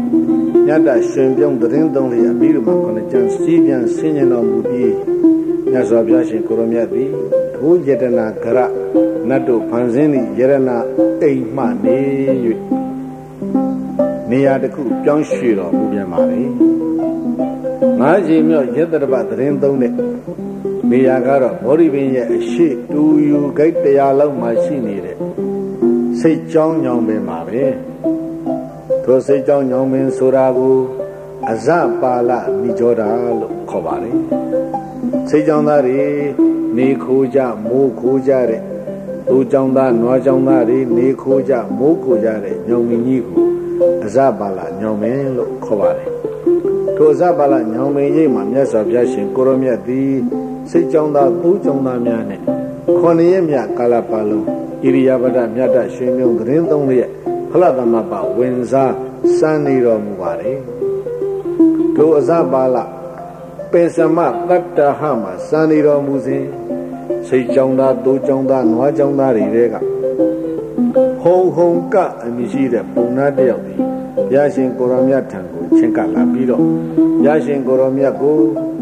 မြတ်တရှင်ပြုံးသတင်းသုံးလျက်အပြီးမှခုနှစ်ကျန်စီးပြန်ဆင်းရဲတော်မူပြီးမြမြတ်စွာဘုရားရှင်ကိုရောမြတ်သည်ထိုယတနာကရနတ်တို့ဖန်ဆင်းသည့်ယရနာအိမ်မှနေ၍နေရာတစ်ခုပြောင်းရွှေ့တော်မူပြန်ပါလေငါးချိန်မြောက်ယတ္တရပသတင်းသုံးတဲ့နေရာကတော့ဘောဓိပင်ရဲ့အရှိတူယူဂိတ်တရားလောက်မှရှိနေတဲ့စိတ်ကြောင်းညောင်ပင်ပါပဲထိုစိတ်ကြောင်းညောင်ပင်ဆိုတာကိုအဇပါလနိကြောတာလို့ခေါ်ပါတယ်စိတ်ကြောင်းသားတွေနေခိုးကြမိုးခိုးကြတဲ့သူကြောင်းသားနွားကြောင်းသားတွေနေခိုးကြမိုးခိုးကြတဲ့ညောင်မင်းကြီးကိုအဇပါလညောင်မင်းလို့ခေါ်ပါတယ်ထိုအဇပါလညောင်မင်းကြီးမှာမြတ်စွာဘုရားရှင်ကိုရောမြတ်သည်စိတ်ကြောင်းသားသူကြောင်းသားများနဲ့ခွန်ရက်မြတ်ကာလပါလုံးဣရိယာပဒမြတ်တရွှေမြုံသတင်းသုံးရက်ဖလသမပဝင်စားစံနေတော်မူပါတယ်ထိုအဇပါလပေသမတတ္တဟမှာစံနေတော်မူစဉ်စိတ်ကြောင်းသားသူကြောင်းသားနွားကြောင်းသားတွေကဟုံဟုံကအမည်ရှိတဲ့ပုံနာတယောက်ဒီရရှင်ကိုရောမြတ်ထံကိုချင်းကလာပြီးတော့ရရှင်ကိုရောမြတ်ကို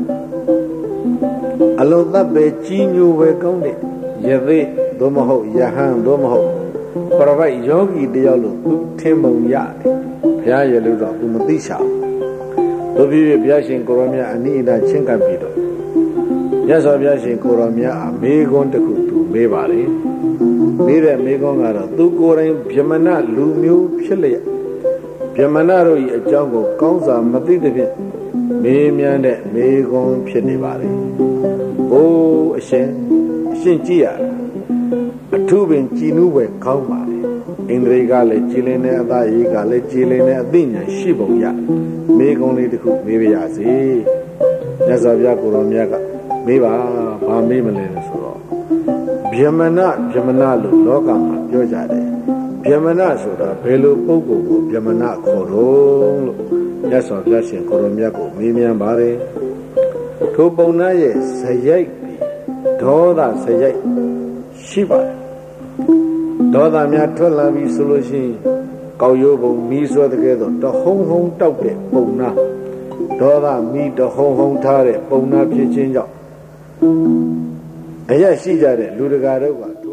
အလုံးသတ်ပဲကြီးညိုပဲကောင်းတဲ့ယသိသို့မဟုတ်ယဟန်သို့မဟုတ်ပရပိုက်ယောဂီတယောက်လို့သူထင်ပုံရတယ်ဘုရားရဲ့လို့တော့သူမသိချဘူးတို့ပြည့်ဘုရားရှင်ကိုရောမြတ်အနိအနာချင်းကပ်ပြီးတော့မြတ်စွာဘုရားရှင်ကိုရောမြတ်အမေခွန်းတစ်ခုသူမေးပါလေမေးတဲ့မေးခွန်းကတော့သူကိုယ်တိုင်ဗြဟ္မဏလူမျိုးဖြစ်လျက်ဗြဟ္မဏတို့၏အကြောင်းကိုကောင်းစွာမသိတဲ့ဖြင့်မေးမြန်းတဲ့မေးခွန်းဖြစ်နေပါလေ။အိုးအရှင်အရှင်ကြည့်ရအထူးပင်ကြည်နူးပဲကောင်းပါလေ။ဣန္ဒြေကလည်းကြည်လင်တဲ့အသားရည်ကလည်းကြည်လင်တဲ့အသိဉာဏ်ရှိပုံရမေးခွန်းလေးတစ်ခုမေးပါရစေ။မြတ်စွာဘုရားကိုရောမြတ်ကမေးပါဘာမေးမလဲဆိုတော့ဗြဟ္မဏဗြဟ္မဏလို့လောကမှာပြောကြတယ်ဗြဟ္မဏဆိုတာဘယ်လိုပုဂ္ဂိုလ်ကိုဗြဟ္မဏခေါ်တော့လို့မြတ်စွာဘုရားရှင်ကိုရောမြတ်ကိုမေးမြန်းပါတယ်ထိုပုံနာရဲ့ဇယိုက်ဒေါသဇယိုက်ရှိပါတယ်ဒေါသများထွက်လာပြီဆိုလို့ရှိရင်ကောက်ရိုးပုံမီးဆွဲတဲ့ကဲတော့တဟုံဟုံတောက်တဲ့ပုံနာဒေါသမီးတဟုံဟုံထားတဲ့ပုံနာဖြစ်ခြင်းကြောင့်အရရှိကြတဲ့လူတကာတို့က